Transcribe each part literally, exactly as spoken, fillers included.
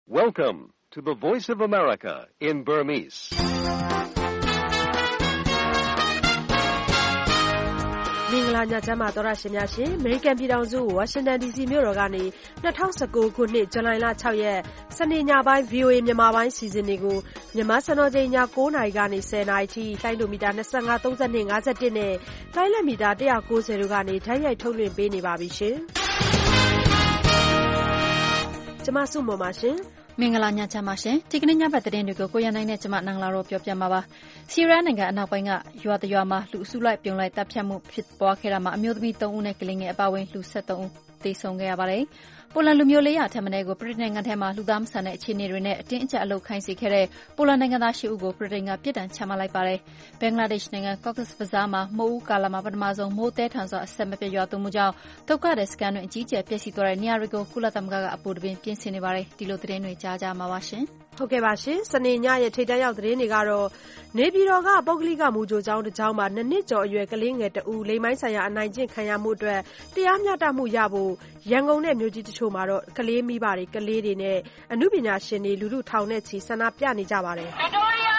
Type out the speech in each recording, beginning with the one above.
Welcome to the Voice of America in Burmese. ။မင်္ဂလာညချမ်းပါသောရရှင်များရှင်။ American ပြည်ထောင်စုဝါရှင်တန် ဒီစီ မြို့တော်ကနေ၂၀၁၉ခုနှစ်ဇူလိုင်လ၆ရက်စနေညပိုင်း ဗွီအိုအေ မြန်မာပိုင်းစီစဉ်တွေကိုမြန်မာစံတော်ချိန်ည၉နာရီကနေ၁၀နာရီထိလိုင်းဒိုမီတာ၂၅၊၃၂၊၅၁နဲ့တိုင်းလက်မီတာ၁၉၀တို့ကနေတိုက်ရိုက်ထုတ်လွှင့်ပေးနေပါပြီရှင်။ကျမစုမွန်ပါရှင်။မင်္ဂလာညချမ်းပါရှင်။ဒီကနေ့ညဘက်သတင်းတွေကိုကိုရန်နိုင်နဲ့ကျမနင်္ဂလာတို့ပြောပြမှာပါ။ဆီးရီးယားနိုင်ငံအနောက်ပိုင်းကရွာတရွာမှာလူအစုလိုက်ပြုံလိုက်တပ်ဖြတ်မှုဖြစ်ပွားခဲ့တာမှာအမျိုးသမီး၃ဦးနဲ့ကလေးငယ်အပါအဝင်လူ၁၃ဦးသေဆုံးခဲ့ရပါတယ်။ပိုလန်လူမျိုး၄ရာထက်မနည်းကိုဗြိတိန်နိုင်ငံထဲမှာလူသားမဆန်တဲ့အခြေအနေတွေနဲ့အတင်းအကျပ်အလုပ်ခိုင်းစေခဲ့တဲ့ပိုလန်နိုင်ငံသား၈ဦးကိုဗြိတိန်ကပြစ်ဒဏ်ချမှတ်လိုက်ပါတယ်။ဘင်္ဂလားဒေ့ရှ်နိုင်ငံ Cox's Bazar မှာမိုးဦးကာလမှာပထမဆုံးမိုးသည်းထန်စွာအဆက်မပြတ်ရွာသွန်းမှုကြောင့်ဒုက္ခသည်စခန်းတွင်အကြီးအကျယ်ပျက်စီးသွားတဲ့နေရာတွေကိုကုလသမဂ္ဂကအပူတပြင်းပြင်ဆင်နေပါတယ်။ဒီလိုသတင်းတွေကြားကြမှာပါရှင်။ဟုတ်ကဲ့ပါရှင်။စနေညရဲ့ထိပ်တန်းရောက်သတင်းတွေကတော့နေပြည်တော်ကပုဂ္ဂလိကမူကြိုကျောင်းတစ်ကျောင်းမှာနှစ်နှစ်ကျော်အရွယ်ကလေးငယ်တဦးလိင်ပိုင်းဆိုင်ရာအနိုင်ကျင့်ခံရမှုအတွက်တရားမျှတမှုရဖို့ရန်ကုန်နဲ့မြို့ကြီးတချို့မှာတော့ကလေးမိဘတွေကလေးတွေနဲ့အမှုပညာရှင်တွေလူထုထောင်နဲ့ချီဆန္ဒပြနေကြပါတယ်။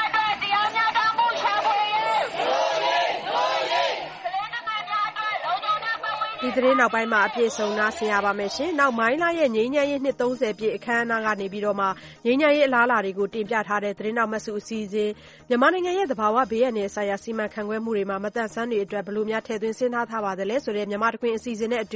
ဒီသတင်းနောက်ပိုင်းမှာအပြည့်စုံနားဆင်ရပါမယ်ရှင်။နောက်မိုင်းလာရဲ့ငြိမ်းချမ်းရေးနှစ်၃၀ပြည့်အခမ်းအနားကနေပြီးတော့မှငြိမ်းချမ်းရေးအလားအလာတွေကိုတင်ပြထားတဲ့သတင်းနောက်မဆုအစီအစဉ်မြန်မာနိုင်ငံရဲ့သဘာဝဘေးအန္တရာယ်ဆိုင်ရာစီမံခန့်ခွဲမှုတွေမှာမတန့်ဆန်းတွေအတွက်ဘယ်လိုများထည့်သွင်းစဉ်းစားထားပါသလဲဆိုတဲ့မြန်မာတခွင်အစီအစဉ်နဲ့အတူ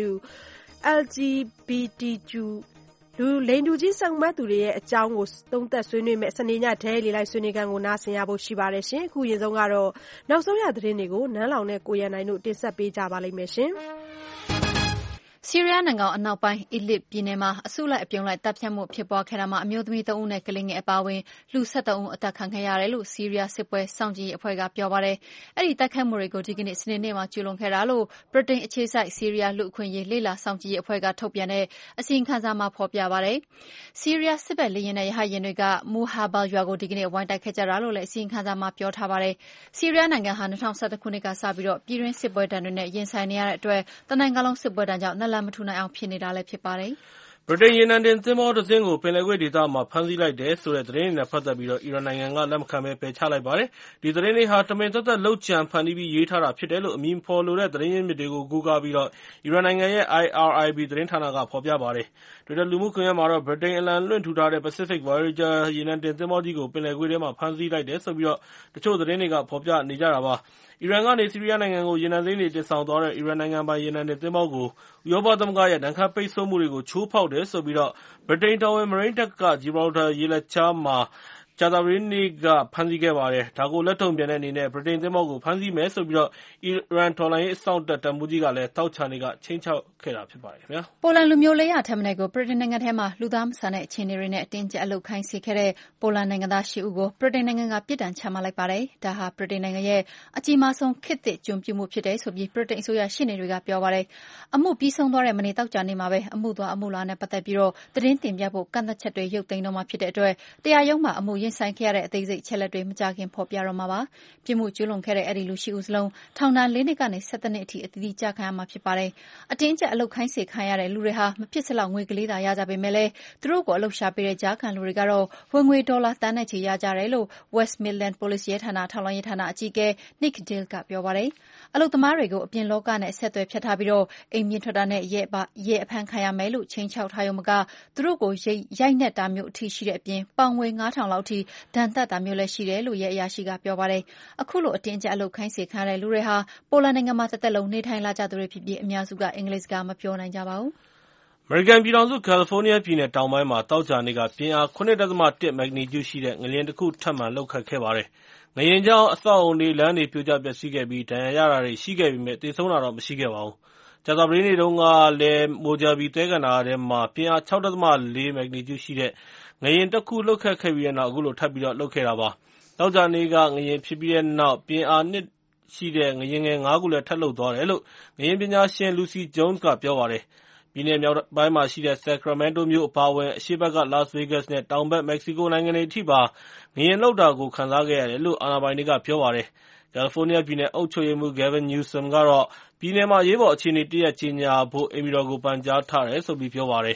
L G B T Q လူလိန်တူကြီးစုံမက်သူတွေရဲ့အကြောင်းကိုသုံးသပ်ဆွေးနွေးမဲ့စနေညဒဲလီလိုက်ဆွေးနွေးခန်းကိုနားဆင်ရဖို့ရှိပါတယ်ရှင်။အခုရင်ဆုံးကတော့နောက်ဆုံးရသတင်းတွေကိုနန်းလောင်နဲ့ကိုရန်နိုင်တို့တင်ဆက်ပေးကြပါလိမ့်မယ်ရှင်။ဆီးရီးယားနိုင်ငံအနောက်ပိုင်းအီဒလစ်ပြည်နယ်မှာအစုလိုက်အပြုံလိုက်တပ်ဖြတ်မှုဖြစ်ပွားခဲ့တာမှာအမျိုးသမီး၃ဦးနဲ့ကလေးငယ်အပါအဝင်လူ၁၃ဦးအသတ်ခံခဲ့ရတယ်လို့ဆီးရီးယားစစ်ပွဲစောင့်ကြည့်ရေးအဖွဲ့ကပြောပါတယ်။အဲဒီတိုက်ခိုက်မှုတွေကိုဒီကနေ့စနေနေ့မှာကျူးလွန်ခဲ့တာလို့ဗြိတိန်အခြေစိုက်ဆီးရီးယားလူ့အခွင့်အရေးလေ့လာစောင့်ကြည့်ရေးအဖွဲ့ကထုတ်ပြန်တဲ့အစီရင်ခံစာမှာဖော်ပြပါတယ်။ဆီးရီးယားစစ်ဘက်လေယာဉ်နဲ့ရဟတ်ယာဉ်တွေကမူဟာဘာရွာကိုဒီကနေ့ဝိုင်းတိုက်ခဲ့ကြတာလို့လည်းအစီရင်ခံစာမှာပြောထားပါတယ်။ဆီးရီးယားနိုင်ငံဟာ၂၀၁၁ခုနှစ်ကစပြီးပြည်တွင်းစစ်ပွဲဒဏ်တွေနဲ့ရင်ဆိုင်နေရတဲ့အတွက်တနိုင်ငံလုံးစစ်ပွဲဒဏ်ကြောင့်နလန်မထူနိုင်အောင်ဖြစ်နေတာလည်းဖြစ်ပါတယ်။ဗြိတိန်ရေနံတင်သင်္ဘောတစ်စင်းကိုပင်လယ်ကွေ့ဒေသမှာဖမ်းဆီးလိုက်တယ်ဆိုတဲ့သတင်းတွေနဲ့ပတ်သက်ပြီးအီရန်နိုင်ငံကလက်မခံဘဲပယ်ချလိုက်ပါတယ်။ဒီသတင်းတွေဟာတမင်သက်သက်လုပ်ကြံဖန်တီးပြီးရေးထားတာဖြစ်တယ်လို့အမည်မဖော်လိုတဲ့သတင်းရင်းမြစ်တွေကိုကိုးကားပြီးအီရန်နိုင်ငံရဲ့ I R I B သတင်းဌာနကဖော်ပြပါတယ်။ Twitter လူမှုကွန်ရက်မှာတော့ဗြိတိန်အလံလွှင့်ထူထားတဲ့ Pacific Voyager ရေနံတင်သင်္ဘောကြီးကိုပင်လယ်ကွေ့ထဲမှာဖမ်းဆီးလိုက်တယ်ဆိုပြီးတချို့သတင်းတွေကဖော်ပြနေကြတာပါ။အီရန်ကနေဆီးရီးယားနိုင်ငံကိုရေနံစိမ်းတွေတင်ဆောင်သွားတဲ့အီရန်နိုင်ငံပိုင်ရေနံတင်သင်္ဘောကိုဥရောပသမဂ္ဂရဲ့ဒဏ်ခတ်ပိတ်ဆို့မှုတွေကိုချိုးဖောက်တယ်ဆိုပြီးဗြိတိန်တော်ဝင်မရိန်းတပ်က Gibraltar ရေလက်ကြားမှာကြာသပတေးနေ့ကဖမ်းဆီးခဲ့ပါတယ်။ဒါကိုလက်တုံ့ပြန်တဲ့အနေနဲ့ဗြိတိန်သင်္ဘောကိုဖမ်းဆီးမယ်ဆိုပြီးအီရန်တော်လှန်ရေးအစောင့်တပ်တပ်မှူးကြီးကလည်းသောကြာနေ့ကခြိမ်းခြောက်ခဲ့တာဖြစ်ပါတယ်ခင်ဗျာ။ပိုလန်လူမျိုး၄ရာထက်မနည်းကိုဗြိတိန်နိုင်ငံထဲမှာလူသားမဆန်တဲ့အခြေအနေတွေနဲ့အတင်းကျပ်အလုပ်ခိုင်းစေခဲ့တဲ့ပိုလန်နိုင်ငံသား၈ဦးကိုဗြိတိန်နိုင်ငံကပြစ်ဒဏ်ချမှတ်လိုက်ပါတယ်။ဒါဟာဗြိတိန်နိုင်ငံရဲ့အကြီးမားဆုံးခေတ်သစ်ကျွန်ပြုမှုဖြစ်တယ်ဆိုပြီးဗြိတိန်အစိုးရရှေ့နေတွေကပြောပါတယ်။အမှုပြီးဆုံးသွားတဲ့မနေ့သောကြာနေ့မှာပဲအမှုသွားအမှုလာနဲ့ပတ်သက်ပြီးသတင်းတင်ပြဖို့ကန့်သတ်ချက်တွေရုပ်သိမ်းတော့မှာဖြစ်တဲ့အတွက်တရားရုံးမှာအမှုရင်ဆိုင်ခဲ့ရတဲ့အသေးစိတ်ချက်လက်တွေမကြခင်ဖော်ပြတော့မှာပါ။ပြစ်မှုကျူးလွန်ခဲ့တဲ့အဲဒီလူ၈ဦးစလုံးထောင်ဒဏ်၄နှစ်ကနေ၁၁နှစ်အထိအသီးသီးကျခံရမှာဖြစ်ပါတယ်။အတင်းကျပ်အလုပ်ခိုင်းစေခံရတဲ့လူတွေဟာမဖြစ်စလောက်ငွေကလေးသာရကြပေမဲ့လည်းသူတို့ကိုအလုပ်ရှာပေးတဲ့ကြားခံလူတွေကတော့ဝင်ငွေဒေါ်လာတန်းနဲ့ချီရကြတယ်လို့ West Midlands Police ရဲဌာနထောက်လှမ်းရေးဌာနအကြီးအကဲ Nick Dale ကပြောပါတယ်။အလုပ်သမားတွေကိုအပြင်လောကနဲ့အဆက်အသွယ်ဖြတ်ထားပြီးအိမ်ပြင်ထွက်တာနဲ့ရဲအဖမ်းခံရမယ်လို့ခြိမ်းခြောက်ထားရုံမကသူတို့ကိုရိုက်နှက်တာမျိုးအထိရှိတဲ့အပြင်ပေါင်ငွေ၅ထောင်လောက်အထိဒဏ်သက်တာမျိုးလည်းရှိတယ်လို့ရဲအရာရှိကပြောပါတယ်။အခုလိုအတင်းကျပ်အလုပ်ခိုင်းစေခံရတဲ့လူတွေဟာပိုလန်နိုင်ငံမှာတသက်လုံးနေထိုင်လာကြသူတွေဖြစ်ပြီးအများစုကအင်္ဂလိပ်စကားမပြောနိုင်ကြပါဘူး။အမေရိကန်ပြည်ထောင်စုကယ်လီဖိုးနီးယားပြည်နယ်တောင်ပိုင်းမှာသောကြာနေ့ကပြင်းအား ၇.၁ မက်ဂနီကျူရှိတဲ့ငလျင်တစ်ခုထပ်မံလှုပ်ခတ်ခဲ့ပါတယ်။ငလျင်ကြောင့်အဆောက်အအုံတွေလမ်းတွေပြိုကျပျက်စီးခဲ့ပြီးဒဏ်ရာရတာတွေရှိခဲ့ပေမဲ့သေဆုံးတာတော့မရှိခဲ့ပါဘူး။ကြာသပတေးနေ့တုန်းကလည်းမိုဂျာဘီသဲကန္တာရထဲမှာပြင်းအား ၆.၄ မက်ဂနီကျူရှိတဲ့ငလျင်တစ်ခုလှုပ်ခတ်ခဲ့ပြီးတဲ့နောက်အခုလိုထပ်ပြီးလှုပ်ခဲ့တာပါ။သောကြာနေ့ကငလျင်ဖြစ်ပြီးတဲ့နောက်ပြင်းအား၂ရှိတဲ့ငလျင်ငယ်၅ခုလည်းထပ်လှုပ်သွားတယ်လို့ငလျင်ပညာရှင် Lucy Jones ကပြောပါတယ်။ပြည်နယ်မြောက်ပိုင်းမှာရှိတဲ့ Sacramento မြို့အပါအဝင်အရှေ့ဘက်က Las Vegas နဲ့တောင်ဘက် Mexico နိုင်ငံတွေအထိပါငလျင်လှုပ်တာကိုခံစားခဲ့ရတယ်လို့အာဏာပိုင်တွေကပြောပါတယ်။ကယ်လီဖိုးနီးယားပြည်နယ်အုပ်ချုပ်ရေးမှူး Gavin Newsom ကတော့ပြည်နယ်မှာအရေးပေါ်အခြေအနေတရပ်ကြေညာဖို့အိမ်ဖြူတော်ကိုပန်ကြားထားတယ်လို့ပြောပါတယ်။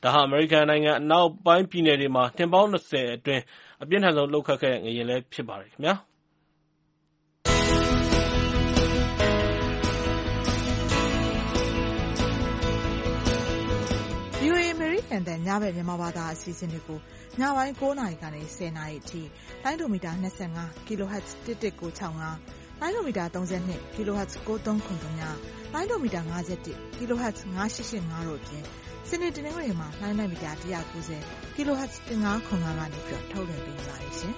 ဒါဟာအမေရိကန်နိုင်ငံအနောက်ပိုင်းပြည်နယ်တွေမှာနှစ်ပေါင်း၂၀အတွင်းအပြင်းထန်ဆုံးလှုပ်ခတ်ခဲ့တဲ့ငလျင်လည်းဖြစ်ပါတယ်ခင်ဗျာ။ဗွီအိုအေ အမေရိကန်အသံညဘက်မြန်မာဘာသာအစီအစဉ်တွေကိုညပိုင်း၉နာရီကနေ၁၀နာရီအထိလိုင်းဒိုမီတာ၂၅ kHz ၁၁၉၆၅လိုင်းဒိုမီတာ၃၂ kHz ၉၃၇၃လိုင်းဒိုမီတာ၅၁ kHz ၅၈၈၅တို့အပြင်စနေတနင်္ဂနွေမှာလိုင်းဒိုမီတာ၁၉၀ kHz ၁၅၇၅ကနေပြီးထုတ်လွှင့်ပေးနေပါတယ်ရှင်။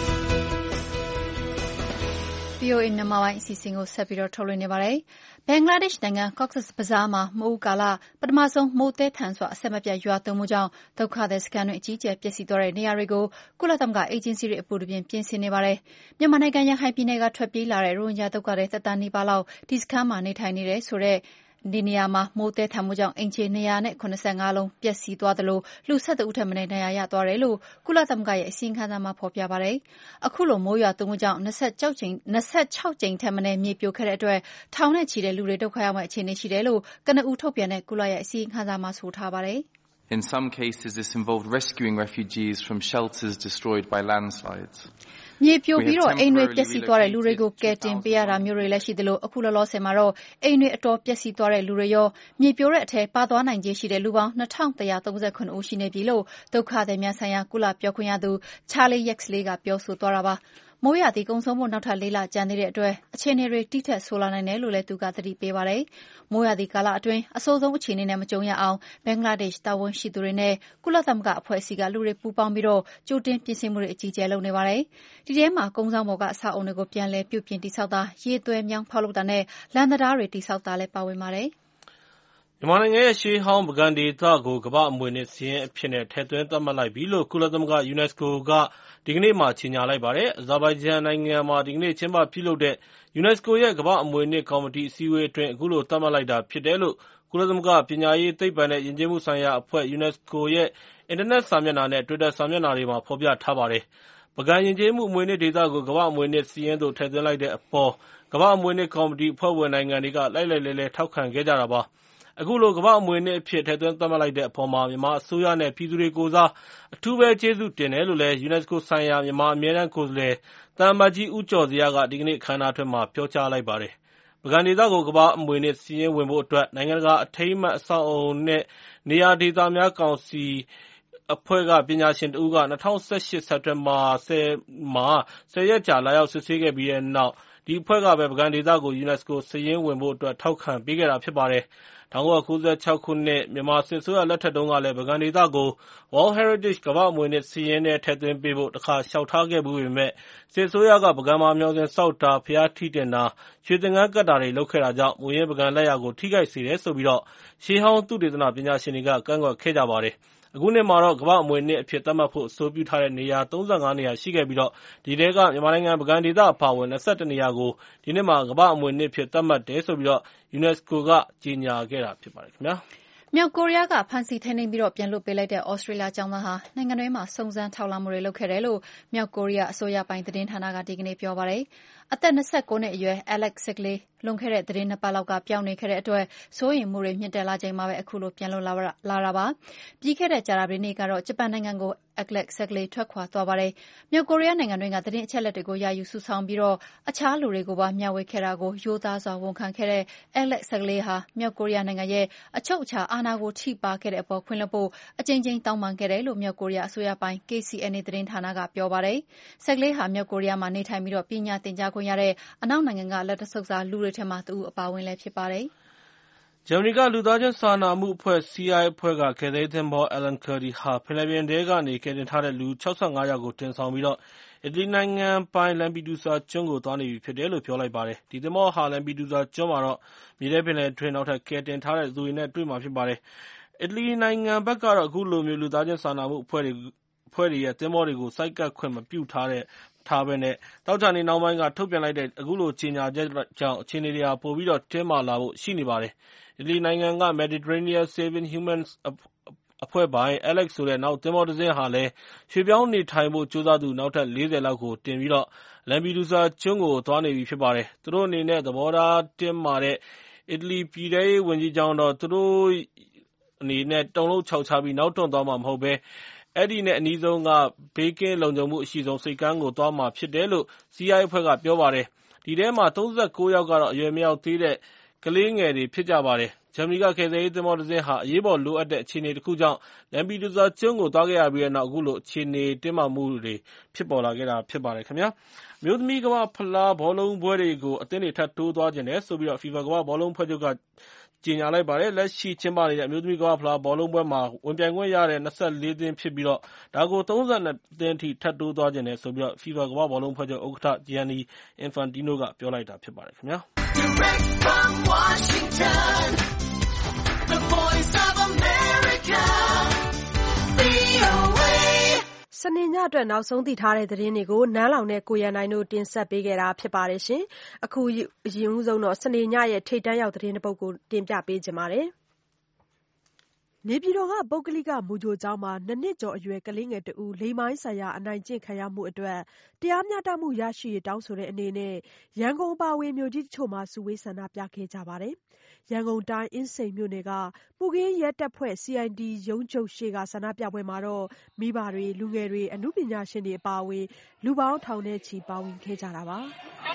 ဗွီအိုအေမြန်မာပိုင်းအစီအစဉ်ကိုဆက်ပြီးတော့ထုတ်လွှင့်နေပါတယ်။ဘင်္ဂလားဒေ့ရှ်နိုင်ငံ Cox's Bazar မှာမိုးဦးကာလပထမဆုံးမိုးသည်းထန်စွာအဆက်မပြတ်ရွာသွန်းမှုကြောင့်ဒုက္ခသည်စခန်းတွေအကြီးအကျယ်ပျက်စီးသွားတဲ့နေရာတွေကိုကုလသမဂ္ဂအေဂျင်စီတွေအပူတပြင်းပြင်ဆင်နေပါတယ်။မြန်မာနိုင်ငံရခိုင်ပြည်နယ်ကထွက်ပြေးလာတဲ့ရိုဟင်ဂျာဒုက္ခသည်တသန်းနီးပါးလောက်ဒီစခန်းမှာနေထိုင်နေတယ်ဆိုတဲ့ဒီနေရာမှာမိုးသည်းထန်မှုကြောင့်အိမ်ခြေ၂၇၅လုံးပျက်စီးသွားသလိုလူ၁၁ဦးထက်မနည်းဒဏ်ရာရသွားတယ်လို့ကုလသမဂ္ဂရဲ့အစီရင်ခံစာမှာဖော်ပြပါတယ်။အခုလိုမိုးရွာသွန်းမှုကြောင့်၂၆ကြိမ်ထက်မနည်းမြေပြိုခဲ့တဲ့အတွက်ထောင်နဲ့ချီတဲ့လူတွေဒုက္ခရောက်မယ့်အခြေအနေရှိတယ်လို့ကနဦးထုတ်ပြန်တဲ့ကုလရဲ့အစီရင်ခံစာမှာဆိုထားပါတယ်။ In some cases, this involved rescuing refugees from shelters destroyed by landslides. မြေပြိုပြီးတော့အိမ်တွေပျက်စီးသွားတဲ့လူတွေကိုကယ်တင်ပေးရတာမျိုးတွေလည်းရှိသလိုအခုလောလောဆယ်မှာတော့အိမ်တွေအတော်ပျက်စီးသွားတဲ့လူတွေရောမြေပြိုတဲ့အထဲပါသွားနိုင်ခြေရှိတဲ့လူပေါင်း၂၁၃၇ဦးရှိနေပြီလို့ဒုက္ခသည်များဆိုင်ရာကုလပြောခွင့်ရသူ Charlie Yaxley ကပြောဆိုသွားတာပါ။မိုးရာသီကုန်ဆုံးဖို့နောက်ထပ်လေးလကျန်သေးတဲ့အတွက်အခြေအနေတွေတိထက်ဆိုးလာနိုင်တယ်လို့လည်းသူကသတိပေးပါတယ်။မိုးရာသီကာလအတွင်းအဆိုးဆုံးအခြေအနေနဲ့မကြုံရအောင်ဘင်္ဂလားဒေ့ရှ်တာဝန်ရှိသူတွေနဲ့ကုလသမဂ္ဂအဖွဲ့အစည်းကလူတွေပူးပေါင်းပြီးတော့ကြိုတင်ပြင်ဆင်မှုတွေအကြီးအကျယ်လုပ်နေပါတယ်။ဒီထဲမှာကုန်းဆောင်ပေါ်ကအဆောက်အုံတွေကိုပြန်လည်ပြုပြင်တည်ဆောက်တာရေသွဲမြောင်းဖောက်လုပ်တာနဲ့လမ်းတရားတွေတည်ဆောက်တာလည်းပါဝင်ပါတယ်။မြန်မာနိုင်ငံရဲ့ရှေးဟောင်းပုဂံဒေသကိုကမ္ဘာ့အမွေအနှစ်စာရင်းအဖြစ်နဲ့ထည့်သွင်းသတ်မှတ်လိုက်ပြီလို့ကုလသမဂ္ဂယူနက်စကိုကဒီကနေ့မှကြေညာလိုက်ပါတယ်။အဇာဘိုင်ဂျန်နိုင်ငံမှာဒီကနေ့ကျင်းပပြုလုပ်တဲ့ယူနက်စကိုရဲ့ကမ္ဘာ့အမွေအနှစ်ကော်မတီအစည်းအဝေးအတွင်းအခုလိုသတ်မှတ်လိုက်တာဖြစ်တယ်လို့ကုလသမဂ္ဂပညာရေးသိပ္ပံနဲ့ယဉ်ကျေးမှုဆိုင်ရာအဖွဲ့ယူနက်စကိုရဲ့အင်တာနက်စာမျက်နှာနဲ့တွစ်တာစာမျက်နှာတွေမှာဖော်ပြထားပါတယ်။ပုဂံယဉ်ကျေးမှုအမွေအနှစ်ဒေသကိုကမ္ဘာ့အမွေအနှစ်စာရင်းသို့ထည့်သွင်းလိုက်တဲ့အပေါ်ကမ္ဘာ့အမွေအနှစ်ကော်မတီအဖွဲ့ဝင်နိုင်ငံတွေကလှိုက်လှိုက်လှဲလှဲထောက်ခံခဲ့ကြတာပါ။အခုလိုကမ္ဘာ့အမွေအနှစ်အဖြစ်ထည့်သွင်းသတ်မှတ်လိုက်တဲ့အပေါ်မှာမြန်မာအစိုးရနဲ့ပြည်သူတွေကိုယ်စားအထူးပဲကျေးဇူးတင်တယ်လို့လည်းယူနက်စကိုဆိုင်ရာမြန်မာအမြဲတမ်းကိုယ်စားလှယ်သံအမတ်ကြီးဦးကျော်ဇေယျကဒီကနေ့အခမ်းအနားအတွင်းမှာပြောကြားလိုက်ပါတယ်။ပုဂံဒေသကိုကမ္ဘာ့အမွေအနှစ်စာရင်းဝင်ဖို့အတွက်နိုင်ငံတကာအထိမ်းအမှတ်အဆောက်အအုံနဲ့နေရာဒေသများကောင်စီအဖွဲ့ကပညာရှင်တဦးက၂၀၁၈စက်တင်ဘာ၁၀မှာ၁၀ရက်ကြာလာရောက်စစ်ဆေးခဲ့ပြီးတဲ့နောက်ဒီအဖွဲ့ကပဲပုဂံဒေသကိုယူနက်စကိုစာရင်းဝင်ဖို့အတွက်ထောက်ခံပေးခဲ့တာဖြစ်ပါတယ်။၁၉၉၆ခုနှစ်မြန်မာစစ်အစိုးရလက်ထက်တုန်းကလည်းပုဂံဒေသကို World Heritage ကမ္ဘာ့အမွေအနှစ်စာရင်းထဲထည့်သွင်းပေးဖို့တခါလျှောက်ထားခဲ့ဖူးပေမယ့်စစ်အစိုးရကပုဂံမှာမျှော်စင်ဆောက်တာ၊ဘုရားထီးတင်တာ၊ရွှေသင်္ကန်းကပ်တာတွေလုပ်ခဲ့တာကြောင့်မူရင်းပုဂံလက်ရာကိုထိခိုက်စေတယ်ဆိုပြီးရှေးဟောင်းသုတေသနပညာရှင်တွေကကန့်ကွက်ခဲ့ကြပါတယ်။အခုနှစ်မှာတော့ကမ္ဘာ့အမွေအနှစ်အဖြစ်သတ်မှတ်ဖို့အဆိုပြုထားတဲ့နေရာ၃၅နေရာရှိခဲ့ပြီးဒီထဲကမြန်မာနိုင်ငံပုဂံဒေသအပါအဝင်၂၁နေရာကိုဒီနှစ်မှာကမ္ဘာ့အမွေအနှစ်အဖြစ်သတ်မှတ်တယ်ဆိုပြီးယူနက်စကိုကကြေညာခဲ့တာဖြစ်ပါတယ်ခင်ဗျာ။မြောက်ကိုရီးယားကဖမ်းဆီးထိန်းသိမ်းပြီးပြန်လွှတ်ပေးလိုက်တဲ့သြစတြေးလျကျောင်းသားဟာနိုင်ငံတွင်းမှာစုံစမ်းထောက်လှမ်းမှုတွေလုပ်ခဲ့တယ်လို့မြောက်ကိုရီးယားအစိုးရပိုင်သတင်းဌာနကဒီကနေ့ပြောပါတယ်။အသက်၂၉နှစ်အရွယ် Alex Segley လွန်ခဲ့တဲ့သီတင်းနှစ်ပတ်လောက်ကပျောက်နေခဲ့တဲ့အတွက်စိုးရိမ်မှုတွေမြင့်တက်လာချိန်မှာပဲအခုလိုပြန်လွတ်လာတာပါ။ပြီးခဲ့တဲ့ကြာသပတေးနေ့ကတော့ဂျပန်နိုင်ငံကို Alex Segley ထွက်ခွာသွားပါတယ်။မြောက်ကိုရီးယားနိုင်ငံတွင်းကသတင်းအချက်အလက်တွေကိုရယူစုဆောင်းပြီးအခြားလူတွေကိုပါမျှဝေခဲ့တာကိုရိုးသားစွာဝန်ခံခဲ့တဲ့ Alex Segley ဟာမြောက်ကိုရီးယားနိုင်ငံရဲ့အချုပ်အခြာအာဏာကိုထိပါးခဲ့တဲ့အပေါ်ခွင့်လွှတ်ဖို့အကြိမ်ကြိမ်တောင်းပန်ခဲ့တယ်လို့မြောက်ကိုရီးယားအစိုးရပိုင် K C N A သတင်းဌာနကပြောပါတယ်။ Segley ဟာမြောက်ကိုရီးယားမှာနေထိုင်ပြီးပညာသင်ကြားခွင့်ရတဲ့အနောက်နိုင်ငံကလက်တဆုပ်စာလူတွေထဲမှာတဦးအပါအဝင်လည်းဖြစ်ပါတယ်။ဂျာမနီကလူသားချင်းစာနာမှုအဖွဲ့ C I အဖွဲ့ကကယ်ဆယ်ရေးသင်္ဘော Alan Kurdi ဟာပင်လယ်ပြင်ထဲကနေကယ်တင်ထားတဲ့လူ၆၅ယောက်ကိုတင်ဆောင်ပြီးအီတလီနိုင်ငံပိုင် Lampedusa ကျွန်းကိုသွားနေပြီဖြစ်တယ်လို့ပြောလိုက်ပါတယ်။ဒီသင်္ဘောဟာ Lampedusa ကျွန်းမှာမြေထဲပင်လယ်အတွင်းနောက်ထပ်ကယ်တင်ထားတဲ့သူတွေနဲ့တွေ့မှာဖြစ်ပါတယ်။အီတလီနိုင်ငံဘက်ကတော့အခုလိုလူသားချင်းစာနာမှုအဖွဲ့တွေရဲ့သင်္ဘောတွေကိုဆိုက်ကပ်ခွင့်မပြုထားတဲ့ထားဘဲနဲ့သောကြာနေ့နှောင်းပိုင်းကထုတ်ပြန်လိုက်တဲ့အခုလိုကြေညာချက်ကြောင့်အခြေအနေတွေဟာပိုပြီးတင်းမာလာဖို့ရှိနေပါတယ်။အီတလီနိုင်ငံက Mediterranean Saving Humans အဖွဲ့ပိုင် Alex ဆိုတဲ့နောက်သင်္ဘောတစ်စင်းဟာလည်းရွှေ့ပြောင်းနေထိုင်ဖို့ကြိုးစားသူနောက်ထပ်လေးဆယ်လောက်ကိုတင်ပြီး Lampedusa ကျွန်းကိုသွားနေပြီဖြစ်ပါတယ်။သူတို့အနေနဲ့သဘောထားတင်းမာတဲ့အီတလီပြည်ထဲရေးဝန်ကြီးကြောင့်တော့သူတို့အနေနဲ့တုန်လှုပ်ခြောက်ခြားပြီးနောက်တွန့်သွားမှာမဟုတ်ဘဲအဲ့ဒီနဲ့အနီးဆုံးကဘေးကင်းလုံခြုံမှုအရှိဆုံးစိတ်ကမ်းကိုသွားမှာဖြစ်တယ်လို့ စီးအိုင်အေ အဖွဲ့ကပြောပါတယ်။ဒီထဲမှာသုံးဆယ့်ကိုးယောက်ကတော့အရွယ်မရောက်သေးတဲ့ကလေးငယ်တွေဖြစ်ကြပါတယ်။ဂျာမနီကကယ်ဆယ်ရေးသင်္ဘောတစ်စင်းဟာအရေးပေါ်လိုအပ်တဲ့အခြေအနေတစ်ခုကြောင့်လမ်ပီဒူဇာကျွန်းကိုသွားခဲ့ရပြီးတဲ့နောက်အခုလိုအခြေအနေတင်းမာမှုတွေဖြစ်ပေါ်လာခဲ့တာဖြစ်ပါတယ်ခင်ဗျာ။အမျိုးသမီးကမ္ဘာ့ဖလားဘောလုံးပွဲတွေကိုအသင်းတွေထပ်တိုးသွားခြင်းနဲ့ဆိုပြီးတော့ FIFA ကမ္ဘာ့ဘောလုံးဖွဲ့ချုပ်ကကြေညာလိုက်ပါတယ်။လက်ရှိကျင်းပနေတဲ့အမျိုးသမီးကမ္ဘာ့ဖလားဘောလုံးပွဲမှာဝင်ပြိုင်ခွင့်ရတဲ့၂၄သင်းဖြစ်ပြီးတော့ဒါကို၃၂သင်းအထိထပ်တိုးသွားခြင်းနဲ့ဆိုပြီးတော့ FIFA ကမ္ဘာ့ဘောလုံးဖွဲ့ချုပ်ဥက္ကဋ္ဌ Gianni Infantino ကပြောလိုက်တာဖြစ်ပါတယ်ခင်ဗျာ။ Direct from Washington, the voice of America, ဗွီအိုအေစနေညအတွက်နောက်ဆုံးသိထားတဲ့သတင်းတွေကိုနန်းလောင်နဲ့ကိုရန်နိုင်တို့တင်ဆက်ပေးခဲ့တာဖြစ်ပါတယ်ရှင်။အခုအရင်ဦးဆုံးတော့စနေညရဲ့ထိပ်တန်းရောက်သတင်းတစ်ပုဒ်ကိုတင်ပြပေးကြပါမယ်။နေပြည်တော်ကပုဂ္ဂလိကမူကြိုကျောင်းမှာနှစ်နှစ်ကျော်အရွယ်ကလေးငယ်တဦးလိင်ပိုင်းဆိုင်ရာအနိုင်ကျင့်ခံရမှုအတွက်တရားမျှတမှုရရှိရေးတောင်းဆိုတဲ့အနေနဲ့ရန်ကုန်အပါအဝင်မြို့ကြီးတချို့မှာစုဝေးဆန္ဒပြခဲ့ကြပါတယ်။ရန်ကုန်တိုင်းအင်းစိန်မြို့နယ်ကမှုခင်းရဲတပ်ဖွဲ့ စီ အိုင် ဒီ ရုံးချုပ်ရှေ့ကဆန္ဒပြပွဲမှာတော့မိဘတွေလူငယ်တွေအမှုပညာရှင်တွေအပါအဝင်လူပေါင်းထောင်နဲ့ချီပါဝင်ခဲ့ကြတာပါ။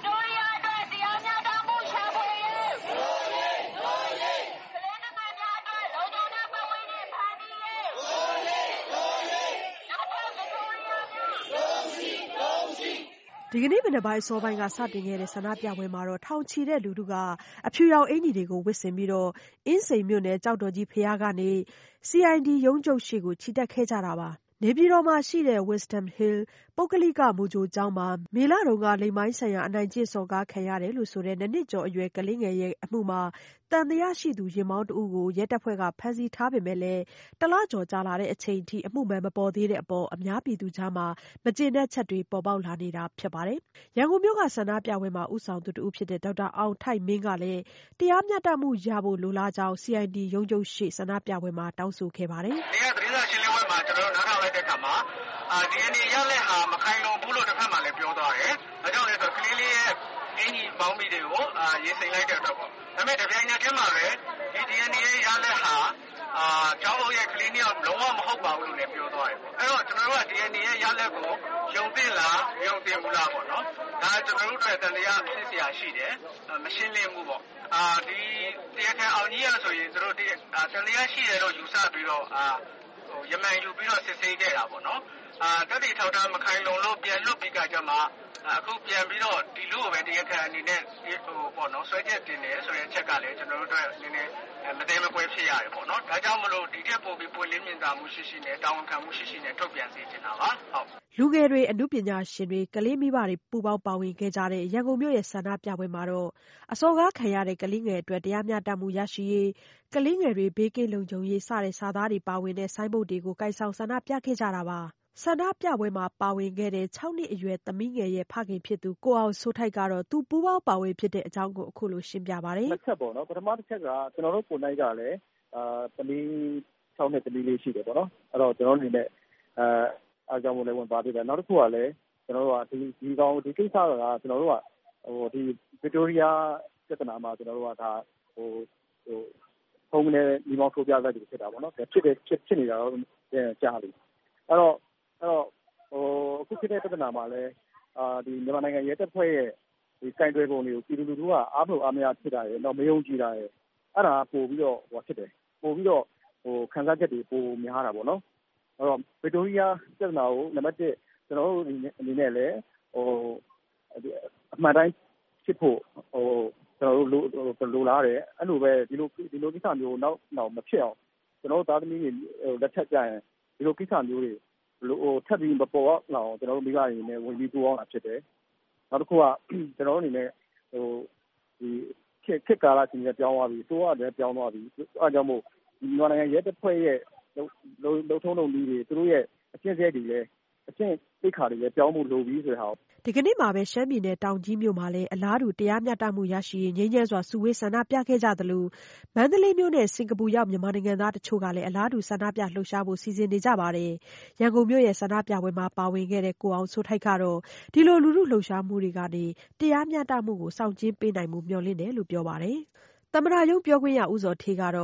ဒီကနေ့မနက်ပိုင်းအစောပိုင်းကစတင်ခဲ့တဲ့ဆန္ဒပြပွဲမှာတော့ထောင်ချီတဲ့လူထုကအဖြူရောင်အင်္ကျီတွေကိုဝတ်ဆင်ပြီးတော့အင်းစိန်မြို့နယ်ကျောက်တော်ကြီးဘုရားကနေ စီ အိုင် ဒီ ရုံးချုပ်ရှေ့ကိုချီတက်ခဲ့ကြတာပါ။နေပြည်တော်မှာရှိတဲ့ Wisdom Hill ပုဂ္ဂလိကမူကြိုကျောင်းမှာမေလတုန်းကလိင်ပိုင်းဆိုင်ရာအနိုင်ကျင့်စော်ကားခံရတယ်လို့ဆိုတဲ့နှစ်နှစ်ကျော်အရွယ်ကလေးငယ်ရဲ့အမှုမှာသံသယရှိသူယာဉ်မောင်းတဦးကိုရဲတပ်ဖွဲ့ကဖမ်းဆီးထားပေမဲ့လည်းတလကျော်ကြာလာတဲ့အချိန်ထိအမှုမှန်မပေါ်သေးတဲ့အပေါ်အများပြည်သူကြားမှာမကျေနပ်ချက်တွေပေါ်ပေါက်လာနေတာဖြစ်ပါတယ်။ရန်ကုန်မြို့ကဆန္ဒပြပွဲမှာဦးဆောင်သူတဦးဖြစ်တဲ့ဒေါက်တာအောင်ထိုက်မင်းကလည်းတရားမျှတမှုရဖို့လိုလားကြောင်း စီ အိုင် ဒီ ရုံးချုပ်ရှေ့ဆန္ဒပြပွဲမှာတောင်းဆိုခဲ့ပါတယ်။ "ဒီကသတင်းစာရှင်းလင်းပွဲမှာကျွန်တော်တို့နားထောင်လိုက်တဲ့အခါမှာအာ ဒီ အန် အေ ရလက်ဟာမခိုင်လုံဘူးလို့တစ်ဖက်မှာလည်းပြောသွားတယ်။ဒါကြောင့်လည်းဆိုကလေးလေးရဲ့အင်ကြီးပေါင်းမိတွေကိုအာရေးစိမ်လိုက်တဲ့အတွက်ပေါ့။ဒါပေမဲ့တပြိုင်နက်တည်းမှာပဲဒီ ဒီ အန် အေ ရဲ့ရလက်ဟာအာကျောင်းရဲ့ကလေးနှစ်ယောက်လုံးဝမဟုတ်ပါဘူးလို့လည်းပြောသွားတယ်ပေါ့။အဲ့တော့ကျွန်တော်တို့က ဒီ အန် အေ ရဲ့ရလက်ကိုယုံသိလားမယုံသိဘူးလားပေါ့နော်။ဒါကျွန်တော်တို့အတွက်တန်တရားဖြစ်เสียရှိတယ်။မရှင်းလင်းဘူးပေါ့။အာဒီတရားခံအောင်ကြီးရဆိုရင်တို့တန်တရားရှိတယ်လို့ယူဆပြီးတော့အာဟိုရမှန်ယူပြီးတော့စစ်ဆေးခဲ့တာပေါ့နော်။အာတက်တီထောက်ထားမခိုင်လုံလို့ပြန်လွတ်ပြီးကြကြမှာအခုပြန်ပြီးတော့ဒီလူကိုပဲတရားခံအနေနဲ့ဟိုပေါ့နော်ဆွဲချက်တင်တယ်ဆိုတဲ့အချက်ကလည်းကျွန်တော်တို့အတွက်နည်းနည်းမသိမကွဲဖြစ်ရတယ်ပေါ့နော်။ဒါကြောင့်မလို့ဒီထက်ပိုပြီးပွင့်လင်းမြင်သာမှုရှိရှိနဲ့တာဝန်ခံမှုရှိရှိနဲ့ထုတ်ပြန်စေချင်တာပါ။ဟုတ်လူငယ်တွေအမှုပညာရှင်တွေကလေးမိဘတွေပူပေါင်းပါဝင်ခဲ့ကြတဲ့ရန်ကုန်မြို့ရဲ့ဆန္ဒပြပွဲမှာတော့အစောကားခံရတဲ့ကလေးငယ်အတွက်တရားမျှတမှုရရှိရေးကလေးငယ်တွေဘေးကင်းလုံခြုံရေးစတဲ့စာသားတွေပါဝင်တဲ့ဆိုင်းဘုတ်တွေကိုကိုင်ဆောင်ဆန္ဒပြခဲ့ကြတာပါဆန္ဒပြပွဲမှာပါဝင်ခဲ့တဲ့၆နှစ်အရွယ်သမီးငယ်ရဲ့ဖခင်ဖြစ်သူကိုအောင်စိုးထိုက်ကတော့သူပူပေါင်းပါဝင်ဖြစ်တဲ့အကြောင်းကိုအခုလိုရှင်းပြပါတယ်။တစ်ချက်ပေါ့နော်ပထမတစ်ချက်ကကျွန်တော်တို့ကိုနိုင်ကလည်းအာသမီး၆နှစ်သမီးလေးရှိတယ်ပေါ့နော်အဲ့တော့ကျွန်တော်အနေနဲ့အဲအားကြောင့်လည်းဝင်ပါသေးတယ်နောက်တစ်ခုကလည်းကျွန်တော်တို့ကဒီဒီကောင်ဒီကိစ္စကကျွန်တော်တို့ကဟိုဒီဗစ်တိုးရီးယားပြဿနာမှာကျွန်တော်တို့ကဒါဟိုဟိုဖုန်းနဲ့ဒီမောက်ထိုးပြသက်တွေဖြစ်တာပေါ့နော်ဖြစ်တယ်ဖြစ်ဖြစ်နေတာတော့ကြားပြီအဲ့တော့အဲ့တော့ဟိုအခုဖြစ်တဲ့ပြဿနာမှာလည်းအာဒီမြန်မာနိုင်ငံရဲတပ်ဖွဲ့ရဲ့ဒီစိုင်းတွဲပုံတွေကိုပြည်သူလူထုကအားမလို့အားမရဖြစ်တာရယ်တော့မယုံကြည်တာရယ်အဲ့ဒါပို့ပြီးတော့ဟိုဖြစ်တယ်ပို့ပြီးတော့ဟိုခံစားချက်တွေပိုများတာပေါ့နော်အဲ့တော့ဗစ်တိုးရီးယားပြဿနာကိုနံပါတ်တစ်ကျွန်တော်တို့အနေနဲ့လည်းဟိုအမှန်တိုင်းဖြစ်ဖို့ဟိုကျွန်တော်တို့လိုလိုလားတယ်အဲ့လိုပဲဒီလိုဒီလိုကိစ္စမျိုးနောက်နောက်မဖြစ်အောင်ကျွန်တော်တို့သားသမီးတွေလက်ထက်ကြရင်ဒီလိုကိစ္စမျိုးတွေဟိုထပ်ပြီးမပေါ်အောင်ကျွန်တော်တို့မိဘတွေနဲ့ဝင်ပြီးပူးပေါင်းတာဖြစ်တယ်နောက်တစ်ခုကကျွန်တော်တို့အနေနဲ့ဟိုဒီခေတ်ခေတ်ကာလချင်းပြောင်းသွားပြီတိုးရတယ်ပြောင်းသွားပြီအဲအကြောင်းမို့ဒီမြန်မာနိုင်ငံရဲတပ်ဖွဲ့ရဲ့လုံထုံးလုံနည်းတွေသူတို့ရဲ့အကျင့်စဲတွေလည်းအကျင့်သိက္ခာတွေလည်းပြောင်းမှုလိုပြီးဆိုတဲ့ဟာဒီကနေ့မှာပဲရှမ်းပြည်နယ်တောင်ကြီးမြို့မှာလည်းအလားတူတရားမျှတမှုရရှိရေးငြိမ်းချမ်းစွာစုဝေးဆန္ဒပြခဲ့ကြသလိုမန္တလေးမြို့နဲ့စင်ကာပူရောက်မြန်မာနိုင်ငံသားတချို့ကလည်းအလားတူဆန္ဒပြလှုပ်ရှားဖို့စီစဉ်နေကြပါတယ်။ရန်ကုန်မြို့ရဲ့ဆန္ဒပြပွဲမှာပါဝင်ခဲ့တဲ့ကိုအောင်စိုးထိုက်ကတော့ဒီလိုလူထုလှုပ်ရှားမှုတွေကနေတရားမျှတမှုကိုစောင့်ကြည့်ပေးနိုင်မှုမျှော်လင့်တယ်လို့ပြောပါတယ်။သမ္မတရုံးပြောခွင့်ရဦးဇော်ဌေးကတော့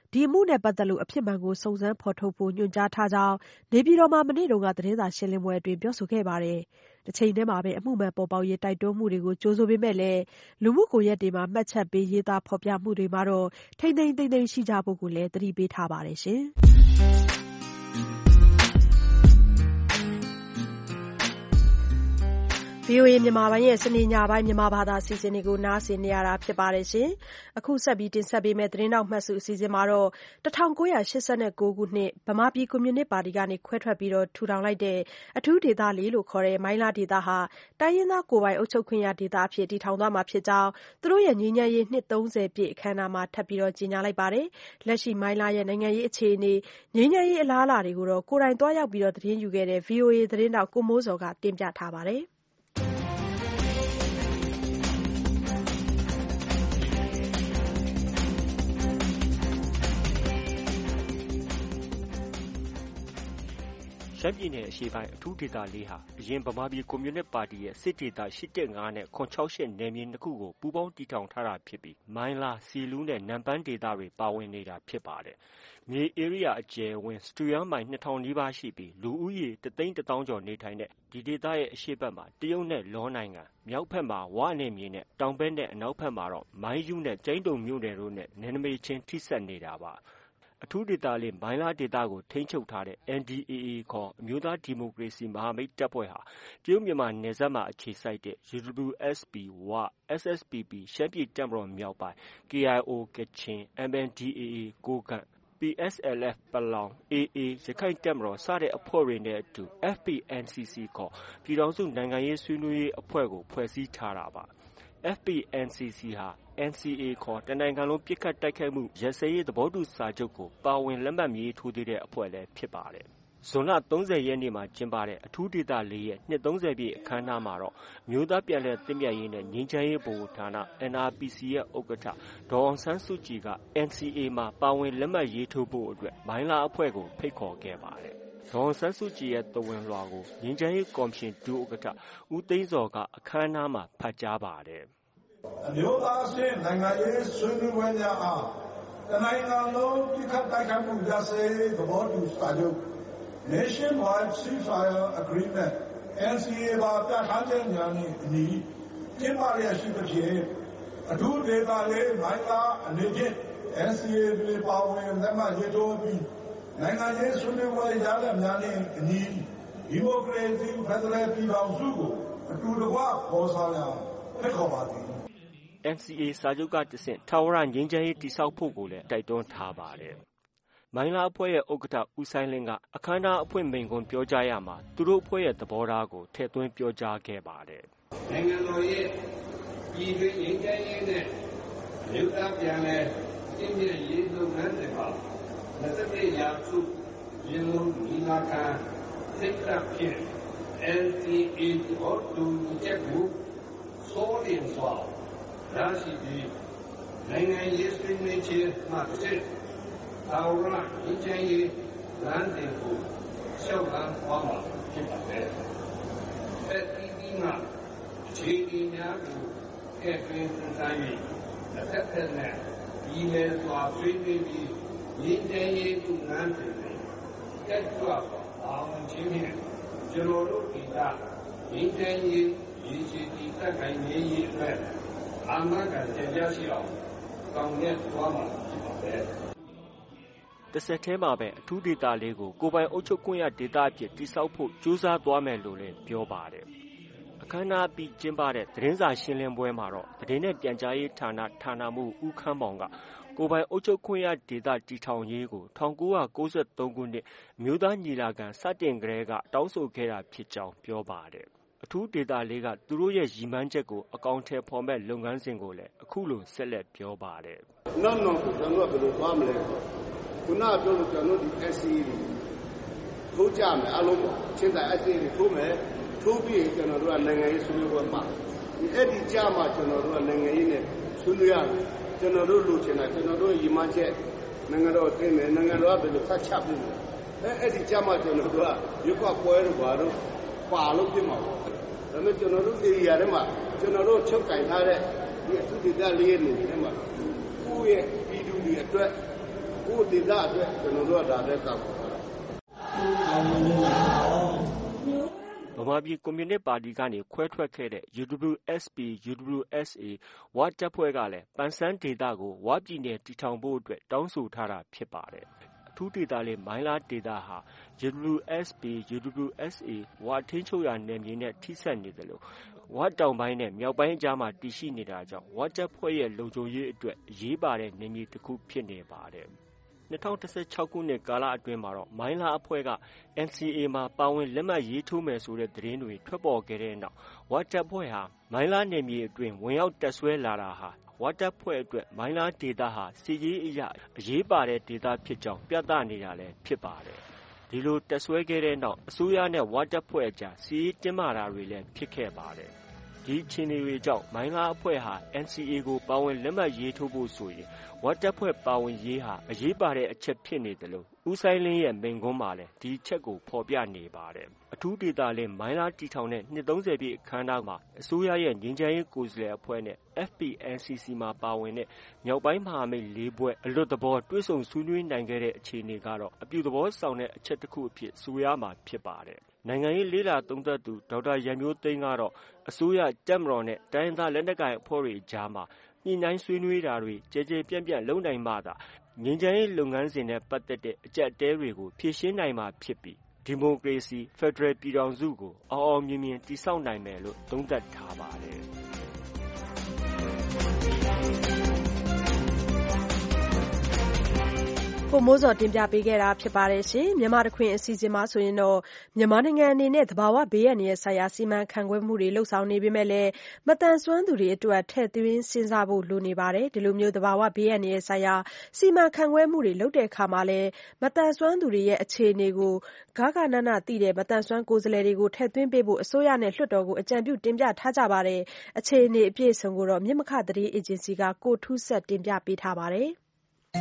ဒီအမှုနဲ့ပတ်သက်လို့အဖြစ်မှန်ကိုစုံစမ်းဖော်ထုတ်ဖို့ညွှန်ကြားထားကြောင်းနေပြည်တော်မှာမနေ့တုန်းကသတင်းစာရှင်းလင်းပွဲအတွင်းပြောဆိုခဲ့ပါတယ်။တစ်ချိန်တည်းမှာပဲအမှုမှန်ပေါ်ပေါက်ရေးတိုက်တွန်းမှုတွေကိုကြိုဆိုပေမဲ့လည်းလူမှုကွန်ရက်တွေမှာမှတ်ချက်ပေးရေးသားဖော်ပြမှုတွေမှာတော့ထိမ့်သိမ်းသိမ့်သိမ်းရှိကြဖို့ကိုလည်းသတိပေးထားပါတယ်ရှင်။ဗွီအိုအေ မြန်မာပိုင်းရဲ့စနေညပိုင်းမြန်မာဘာသာအစီအစဉ်တွေကိုနားဆင်နေရတာဖြစ်ပါတယ်ရှင်။အခုဆက်ပြီးတင်ဆက်ပေးမယ့်သတင်းတောက်မှတ်စုအစီအစဉ်မှာတော့၁၉၈၉ခုနှစ်ဗမာပြည်ကွန်မြူနစ်ပါတီကနေခွဲထွက်ပြီးထူထောင်လိုက်တဲ့အထူးဒေသလေးလို့ခေါ်တဲ့မိုင်းလားဒေသဟာတိုင်းရင်းသားကိုယ်ပိုင်အုပ်ချုပ်ခွင့်ရဒေသအဖြစ်တည်ထောင်သွားမှာဖြစ်ကြောင်းသူတို့ရဲ့ငြိမ်းချမ်းရေးနှစ်သုံးဆယ်ပြည့်အခမ်းအနားမှာထပ်ပြီးကြေညာလိုက်ပါတယ်။လက်ရှိမိုင်းလားရဲ့နိုင်ငံရေးအခြေအနေငြိမ်းချမ်းရေးအလားအလာတွေကိုတော့ကိုယ်တိုင်သွားရောက်ပြီးသတင်းယူခဲ့တဲ့ ဗွီအိုအေသတင်းတောက်ကိုမိုးစော်ကတင်ပြထားပါတယ်။ရှမ်းပြည်နယ်အရှေ့ပိုင်းအထူးဒေသလေးဟာအရင်ဗမာပြည်ကွန်မြူနစ်ပါတီရဲ့စစ်ဒေသ၈၁၅နဲ့၇၆၈နယ်မြေနှစ်ခုကိုပူးပေါင်းတည်ထောင်ထားတာဖြစ်ပြီးမိုင်းလား၊ဆီလူးနဲ့နမ့်ပန်းဒေသတွေပါဝင်နေတာဖြစ်ပါတယ်။မြေဧရိယာအကျယ်အဝန်းစတုရန်းမိုင်နှစ်ထောင်နီးပါးရှိပြီးလူဦးရေတစ်သိန်းတစ်သောင်းကျော်နေထိုင်တဲ့ဒီဒေသရဲ့အရှေ့ဘက်မှာတရုတ်နဲ့လောနိုင်ငံ၊မြောက်ဘက်မှာဝနယ်မြေနဲ့တောင်ဘက်နဲ့အနောက်ဘက်မှာတော့မိုင်းယုနဲ့ကျိန်းတုံမြို့နယ်တို့နဲ့နယ်နိမိတ်ချင်းထိစပ်နေတာပါ။အထူးဒေသလေးမိုင်းလားဒေသကိုထိန်းချုပ်ထားတဲ့ N D A A ခေါ်အမျိုးသားဒီမိုကရေစီမဟာမိတ်တပ်ဖွဲ့ဟာတရုတ်မြန်မာနယ်စပ်မှာအခြေစိုက်တဲ့ U W S P ဝ၊ S S P P ရှမ်းပြည်တပ်မတော်မြောက်ပိုင်း၊ K I O ကချင်၊ M N D A A ကိုးကန့်၊ P S L F ပလောင်၊ A A ရခိုင်တပ်မတော်စတဲ့အဖွဲ့တွေနဲ့အတူ F P N C C ခေါ်ပြည်ထောင်စုနိုင်ငံရေးဆွေးနွေးရေးအဖွဲ့ကိုဖွဲ့စည်းထားတာပါ။ F P N C C ဟာ N C A ခေါ်တစ်နိုင်ငံလုံးပစ်ခတ်တိုက်ခိုက်မှုရပ်စဲရေးသဘောတူစာချုပ်ကိုပါဝင်လက်မှတ်မရေးထိုးသေးတဲ့အဖွဲ့လည်းဖြစ်ပါတယ်။ဇွန်လ၃၀ရက်နေ့မှာကျင်းပတဲ့အထူးဒေသလေးရဲ့နှစ်သုံးဆယ်ပြည့်အခမ်းအနားမှာတော့အမျိုးသားပြန်လည်သင့်မြတ်ရေးနဲ့ငြိမ်းချမ်းရေးဗဟိုဌာန N R P C ရဲ့ဥက္ကဋ္ဌဒေါ်အောင်ဆန်းစုကြည်က N C A မှာပါဝင်လက်မှတ်ရေးထိုးဖို့အတွက်မိုင်းလားအဖွဲ့ကိုဖိတ်ခေါ်ခဲ့ပါတယ်။ဒေါ်အောင်ဆန်းစုကြည်ရဲ့သဝဏ်လွှာကိုငြိမ်းချမ်းရေးကော်မရှင်ဒုဥက္ကဋ္ဌဦးသိန်းဇော်ကအခမ်းအနားမှာဖတ်ကြားပါတယ်။အမျိုးသားအဆင့်နိုင်ငံရေးဆွေးနွေးပွဲများအားတနိုင်ငံလုံးပစ်ခတ်တိုက်ခိုက်မှုရပ်စဲရေးသဘောတူစာချုပ် Nationwide Ceasefire Agreement N C A ပါပြဋ္ဌာန်းချက်များနှင့်အညီကျင်းပရရှိသဖြင့်အထူးဒေသလေးမိုင်းလားအနေဖြင့် N C A တွင်ပါဝင်လက်မှတ်ရေးထိုးပြီးနိုင်ငံရေးဆွေးနွေးပွဲရလဒ်များနှင့်အညီဒီမိုကရေစီဖက်ဒရယ်ပြည်ထောင်စုကိုအတူတကွဖော်ဆောင်ရန်ဖိတ်ခေါ်ပါသည် N C A စာချုပ်ကတဆင့်ထာဝရငြိမ်းချမ်းရေးတည်ဆောက်ဖို့ကိုလည်းတိုက်တွန်းထားပါတယ်။မိုင်းလားအဖွဲ့ရဲ့ဥက္ကဋ္ဌဦးစိုင်းလင်းကအခမ်းအနားအဖွင့်မိန့်ခွန်းပြောကြားရာမှာသူတို့အဖွဲ့ရဲ့သဘောထားကိုထည့်သွင်းပြောကြားခဲ့ပါတယ်။နိုင်ငံတော်ရဲ့ပြည်တွင်းငြိမ်းချမ်းရေးနဲ့လူသားပြန်လည်တည်မြဲရေးလုပ်ငန်းတွေမှာနှစ်သက်ရာစုရင်းလုံးညီလာခံစိတ်ဓာတ်ဖြင့် N C A ကိုတူညီချက်ကိုစိုးရင်စွာရရှိပြီးနိုင်ငံရေးဆွေးနွေးခြင်းမှတစ်ထာဝရငြိမ်းချမ်းရေးလမ်းစဉ်ကိုလျှောက်လမ်းသွားမှာဖြစ်ပါတယ်။အဲဒီဒီမှာအခြေအနေများကိုထည့်သွင်းစဉ်းစား၍တစ်ဖက်ဖက်နဲ့ဒီလေစွာဆွေးနွေးပြီးငြိမ်းချမ်းရေးသူလမ်းစဉ်ကိုတက်ကြွအောင်ခြင်းဖြင့်ကျွန်တော်တို့ဒီကငြိမ်းချမ်းရေးရည်ရှိတည်တက်နိုင်ရေးအတွက်အာမခံချက်ရရှိအောင်ကောင်းတဲ့သွားမှာဖြစ်ပါတယ်။တစ်ဆက်တည်းမှာပဲအထူးဒေသလေးကိုကိုယ်ပိုင်အုပ်ချုပ်ခွင့်ရဒေသအဖြစ်တည်ဆောက်ဖို့ကြိုးစားသွားမယ်လို့လည်းပြောပါတယ်။အခမ်းအနားပြီးကျင်းပတဲ့သတင်းစာရှင်းလင်းပွဲမှာတော့သတင်းနဲ့ပြန်ကြားရေးဌာနဌာနမှူးဦးခမ်းမောင်ကကိုယ်ပိုင်အုပ်ချုပ်ခွင့်ရဒေသတည်ထောင်ရေးကို၁၉၉၃ခုနှစ်အမျိုးသားညီလာခံစတင်ကတည်းကတောင်းဆိုခဲ့တာဖြစ်ကြောင်းပြောပါတယ်။အထူးဒေသလေးကသူတို့ရဲ့ရည်မှန်းချက်ကိုအကောင်အထည်ဖော်မဲ့လုပ်ငန်းစဉ်ကိုလည်းအခုလိုဆက်လက်ပြောပါတယ်။နောက်နောက်ကိုကျွန်တော်ကဘယ်လိုသွားမလဲဆိုခုနပြောလို့ကျွန်တော်ဒီ S C A ကိုထိုးကြမယ်အလုံးပေါ့ချင်းတိုင်း S C A ကိုထိုးမယ်ထိုးပြီးကျွန်တော်တို့ကနိုင်ငံရေးဆွေးနွေးပွဲပါဒီအဲ့ဒီကြမှာကျွန်တော်တို့ကနိုင်ငံရေးနဲ့ဆွေးနွေးရတယ်ကျွန်တော်တို့လိုချင်တာကျွန်တော်တို့ရည်မှန်းချက်နိုင်ငံတော်သိမယ်နိုင်ငံတော်ကဘယ်လိုဆက်ချပ်ပြီးလဲအဲ့ဒီကြမှာကျွန်တော်တို့ကရုပ်ကပွဲတော့ဘာလို့ပါလို့ဖြစ်မှာပေါ့ဒါပေမဲ့ကျွန်တော်တို့ဒီနေရာထဲမှာကျွန်တော်တို့ချုပ်ကင်ထားတဲ့ဒီအထူးဒေသလေးရဲ့နေထဲမှာကိုယ့်ရဲ့ပြည်သူတွေအတွက်ကိုယ်ဒေသအတွက်ကျွန်တော်တို့ကဒါလည်းကောက်ပါဗမာပြည်ကွန်မြူနစ်ပါတီကနေခွဲထွက်ခဲ့တဲ့ ယူ ဒဘလျူ အက်စ် ပီ ယူ ဒဘလျူ အက်စ် အေ ဝတပ်ဖွဲ့ကလည်းပန်ဆန်းဒေသကိုဝပြည်နယ်တည်ထောင်ဖို့အတွက်တောင်းဆိုထားတာဖြစ်ပါတယ်။အထူးဒေသလေးမိုင်းလားဒေသဟာ ယူ ဒဘလျူ အက်စ် ပီ ယူ ဒဘလျူ အက်စ် အေ ဝထိန်းချုပ်ရာနယ်မြေနဲ့ထိစပ်နေသလိုဝတောင်ပိုင်းနဲ့မြောက်ပိုင်းအကြားမှာတည်ရှိနေတာကြောင့်ဝတပ်ဖွဲ့ရဲ့လုံခြုံရေးအတွက်အရေးပါတဲ့နယ်မြေတစ်ခုဖြစ်နေပါတယ်။၂၀၁၆ခုနှစ်ကာလအတွင်းမှာတော့မိုင်းလားအဖွဲ့က အန် စီ အေ မှာပါဝင်လက်မှတ်ရေးထိုးမယ်ဆိုတဲ့သတင်းတွေထွက်ပေါ်ခဲ့တဲ့နောက်ဝတပ်ဖွဲ့ဟာမိုင်းလားနယ်မြေအတွင်းဝင်ရောက်တပ်ဆွဲလာတာဟာဝတပ်ဖွဲ့အတွက်မိုင်းလားဒေသဟာစစ်ရေးအရအရေးပါတဲ့ဒေသဖြစ်ကြောင်းပြသနေတာလည်းဖြစ်ပါတယ်။ဒီလိုတပ်ဆွဲခဲ့တဲ့နောက်အစိုးရနဲ့ဝတပ်ဖွဲ့အကြားစစ်ရေးတင်းမာတာတွေလည်းဖြစ်ခဲ့ပါတယ်။ဒီအခြေအနေတွေကြောင့်မိုင်းလားအဖွဲ့ဟာ အန် စီ အေ ကိုပါဝင်လက်မှတ်ရေးထိုးဖို့ဆိုရင်ဝတပ်ဖွဲ့ပါဝင်ရေးဟာအရေးပါတဲ့အချက်ဖြစ်နေတယ်လို့ဦးစိုင်းလင်းရဲ့မိန့်ခွန်းမှာလည်းဒီအချက်ကိုဖော်ပြနေပါတယ်။အထူးဒေသလေးမိုင်းလားတည်ထောင်တဲ့နှစ်သုံးဆယ်ပြည့်အခမ်းအနားမှာအစိုးရရဲ့ငြိမ်းချမ်းရေးကိုယ်စားလှယ်အဖွဲ့နဲ့ အက်ဖ် ပီ အန် စီ စီ မှာပါဝင်တဲ့မြောက်ပိုင်းမဟာမိတ်လေးဖွဲ့အလွတ်သဘောတွေ့ဆုံဆွေးနွေးနိုင်ခဲ့တဲ့အခြေအနေကတော့အပြုသဘောဆောင်တဲ့အချက်တစ်ခုအဖြစ်ဆိုရမှာဖြစ်ပါတယ်။နိုင်ငံရေးလေ့လာသုံးသပ်သူဒေါက်တာရန်မျိုးသိမ်းကတော့အစိုးရတပ်မတော်နဲ့တိုင်းရင်းသားလက်နက်ကိုင်အဖွဲ့တွေအကြားမှာညှိနှိုင်းဆွေးနွေးတာတွေကြဲကြဲပြန့်ပြန့်လုပ်နိုင်မှသာငြိမ်းချမ်းရေးလုပ်ငန်းစဉ်နဲ့ပတ်သက်တဲ့အကျပ်အတည်းတွေကိုဖြေရှင်းနိုင်မှာဖြစ်ပြီးဒီမိုကရေစီဖက်ဒရယ်ပြည်ထောင်စုကိုအောင်အောင်မြင်မြင်တည်ဆောက်နိုင်မယ်လို့သုံးသပ်ထားပါတယ်။ကိုမိုးဇော်တင်ပြပေးခဲ့တာဖြစ်ပါတယ်ရှင်။မြန်မာတခွင်အစီအစဉ်မှာဆိုရင်တော့မြန်မာနိုင်ငံအနေနဲ့သဘာဝဘေးအန္တရာယ်ဆိုင်ရာစီမံခန့်ခွဲမှုတွေလှုပ်ဆောင်နေပေမဲ့လည်းမသန်စွမ်းသူတွေအတွက်ထည့်သွင်းစဉ်းစားဖို့လိုနေပါတယ်။ဒီလိုမျိုးသဘာဝဘေးအန္တရာယ်ဆိုင်ရာစီမံခန့်ခွဲမှုတွေလုပ်တဲ့အခါမှာလည်းမသန်စွမ်းသူတွေရဲ့အခြေအနေကိုဂဃနဏသိတဲ့မသန်စွမ်းကိုယ်စားလှယ်တွေကိုထည့်သွင်းပေးဖို့အစိုးရနဲ့လွှတ်တော်ကိုအကြံပြုတင်ပြထားကြပါတယ်။အခြေအနေအပြည့်အစုံကိုတော့မြစ်မခသတင်းအေဂျင်စီကကိုထူးဆက်တင်ပြပေးထားပါတယ်။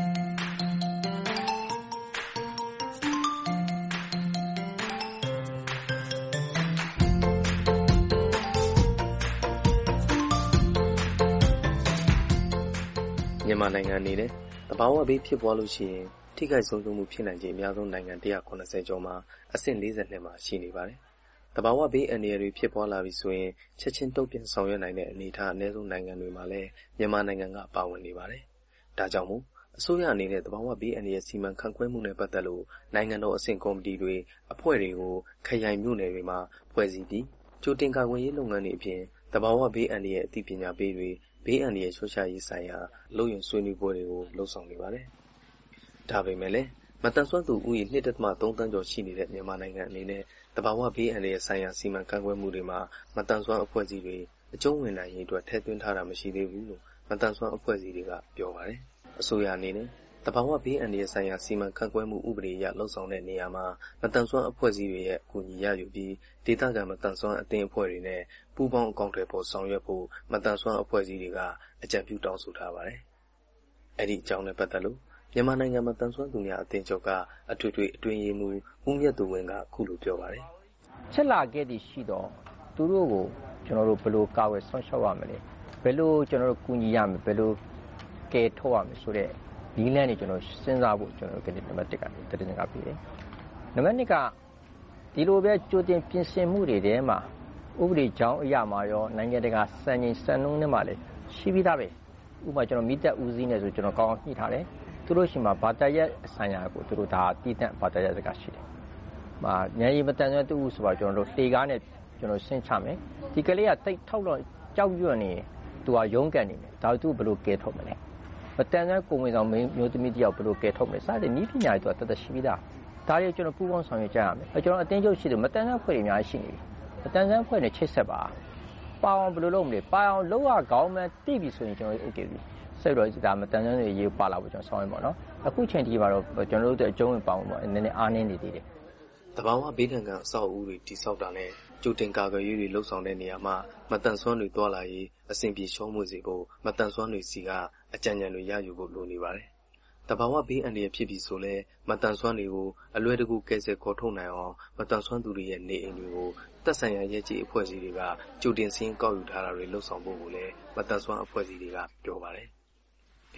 မြန်မာနိုင်ငံအနေနဲ့သဘာဝဘေးဖြစ်ပွားလို့ရှိရင်ထိခိုက်ဆုံးရှုံးမှုဖြစ်နိုင်ခြေအများဆုံးနိုင်ငံone hundred seventyကျော်မှာအဆင့်forty-twoမှာရှိနေပါတယ်။သဘာဝဘေးအန္တရာယ်တွေဖြစ်ပွားလာပြီဆိုရင်ချက်ချင်းတုံ့ပြန်ဆောင်ရွက်နိုင်တဲ့အနေအထားအနည်းဆုံးနိုင်ငံတွေမှာလည်းမြန်မာနိုင်ငံကပါဝင်နေပါတယ်။ဒါကြောင့်မို့အစိုးရအနေနဲ့သဘာဝဘေးအန္တရာယ်စီမံခန့်ခွဲမှုနဲ့ပတ်သက်လို့နိုင်ငံတော်အဆင့်ကော်မတီတွေအဖွဲ့တွေကိုခရိုင်မြို့နယ်တွေမှာဖွဲ့စည်းပြီးကြိုတင်ကာကွယ်ရေးလုပ်ငန်းတွေအပြင်သဘာဝဘေးအန္တရာယ်အသိပညာပေးတွေဘေးအန္တရာယ်လျှော့ချရေးဆိုင်ရာလုပ်ရင်ဆွေးနွေးပွဲတွေကိုလှုပ်ဆောင်နေပါတယ်။ဒါပေမဲ့လည်းမတန်ဆွမ်းသူဦးရေtwo point threeသန်းကျော်ရှိနေတဲ့မြန်မာနိုင်ငံအနေနဲ့သဘာဝဘေးအန္တရာယ်ဆိုင်ရာစီမံခန့်ခွဲမှုတွေမှာမတန်ဆွမ်းအဖွဲ့အစည်းတွေအကျုံးဝင်နိုင်ရေးအတွက်ထည့်သွင်းထားတာမရှိသေးဘူးလို့မတန်ဆွမ်းအဖွဲ့အစည်းတွေကပြောပါတယ်။အစိုးရအနေနဲ့သဘာဝဘေးအန္တရာယ်ဆိုင်ရာစီမံခန့်ခွဲမှုဥပဒေအရလှုပ်ဆောင်တဲ့နေရာမှာမတန်ဆွမ်းအဖွဲ့အစည်းတွေရဲ့အကူအညီရယူပြီးဒေသခံမတန်ဆွမ်းအသင်းအဖွဲ့တွေနဲ့ပူးပေါင်းအကောင့်တွေပေါ်ဆောင်ရွက်ဖို့မတန်ဆွမ်းအဖွဲ့အစည်းတွေကအကြံပြုတောင်းဆိုထားပါတယ်။အဲ့ဒီအကြောင်းနဲ့ပတ်သက်လို့မြန်မာနိုင်ငံမတန်ဆွမ်းသူများအသင်းချုပ်ကအထွေထွေအတွင်းရေးမှူးဦးမြတ်သူဝင်းကအခုလိုပြောပါတယ်။ချက်လာခဲ့သည်ရှိတော့သူတို့ကိုကျွန်တော်တို့ဘယ်လိုကာဝယ်ဆောင်ရှောက်ရမလဲဘယ်လိုကျွန်တော်တို့ကူညီရမလဲဘယ်လိုကယ်ထုတ်ရမလဲဆိုတဲ့ဒီလမ်းနေကျွန်တော်စဉ်းစားဖို့ကျွန်တော်ကနေနံပါတ်oneကတည်ငါပြီးတယ်။နံပါတ်twoကဒီလိုပဲကြိုတင်ပြင်ဆင်မှုတွေထဲမှာဥပဒေကြောင်းအရာမှာရောနိုင်ငံတကာစံချိန်စံနှုန်းတွေမှာလည်းရှိပြီးသားပဲ။ဥပမာကျွန်တော်မိသက်ဦးစီးနေဆိုကျွန်တော်ကောင်းအောင်ညှိထားတယ်။သူတို့ရှိမှာဘာတရက်အဆိုင်ရာကိုသူတို့ဒါတည်တံ့ဘာတရက်စကားရှိတယ်။မှာညရီမတန်တဲ့တူဆိုပါကျွန်တော်တို့တေကားနဲ့ကျွန်တော်ဆင်းချမယ်။ဒီကလေးကတိတ်ထောက်တော့ကြောက်ရွံ့နေသူကရုန်းကန်နေတယ်။ဒါသူဘယ်လိုကယ်ထုတ်မလဲ။မတန်တဲ့ကိုဝင်ဆောင်မျိုးသမီးတယောက်ဘယ်လိုကယ်ထုတ်မလဲစတဲ့ဤပညာတွေတော့တသက်ရှိပြီးသားဒါတွေကျွန်တော်ပူးပေါင်းဆောင်ရွက်ကြရမယ်အဲကျွန်တော်အတင်းချုပ်ရှိတယ်မတန်တဲ့ဖွဲ့တွေအများကြီးရှိနေပြီမတန်တဲ့ဖွဲ့နဲ့ချိတ်ဆက်ပါပါအောင်ဘယ်လိုလုပ်မလဲပါအောင်လောက်ရကောင်းမှတိပြီဆိုရင်ကျွန်တော်โอเคပြီဆက်တော့ဒါမတန်တဲ့တွေရေးပါလာဖို့ကျွန်တော်ဆောင်ရွက်ပါတော့အခုချိန်ထိပါတော့ကျွန်တော်တို့အကျုံးဝင်ပါအောင်ပေါ့နည်းနည်းအားနည်းနေသေးတယ်တဘာဝဘေးဒဏ်ကအဆောက်အဦတွေတိစောက်တာနဲ့ကြိုတင်ကာကွယ်ရေးတွေလှုပ်ဆောင်တဲ့နေရာမှာမတန်ဆွမ်းတွေတွာလာရေးအဆင်ပြေရှုံးမှုစေဖို့မတန်ဆွမ်းတွေစီကအကြံဉာဏ်တွေရယူဖို့လိုနေပါတယ်။တဘာဝဘေးအန္တရာယ်ဖြစ်ပြီးဆိုလဲမတန်ဆွမ်းတွေကိုအလွယ်တကူကယ်ဆယ်ခေါ်ထုတ်နိုင်အောင်မတန်ဆွမ်းသူတွေရဲ့နေအိမ်တွေကိုသက်ဆိုင်ရာရဲကြီးအဖွဲ့အစည်းတွေကကြိုတင်စည်းကောက်ယူထားတာတွေလှုပ်ဆောင်ဖို့ကိုလည်းမတန်ဆွမ်းအဖွဲ့အစည်းတွေကပြောပါတယ်။ဘေ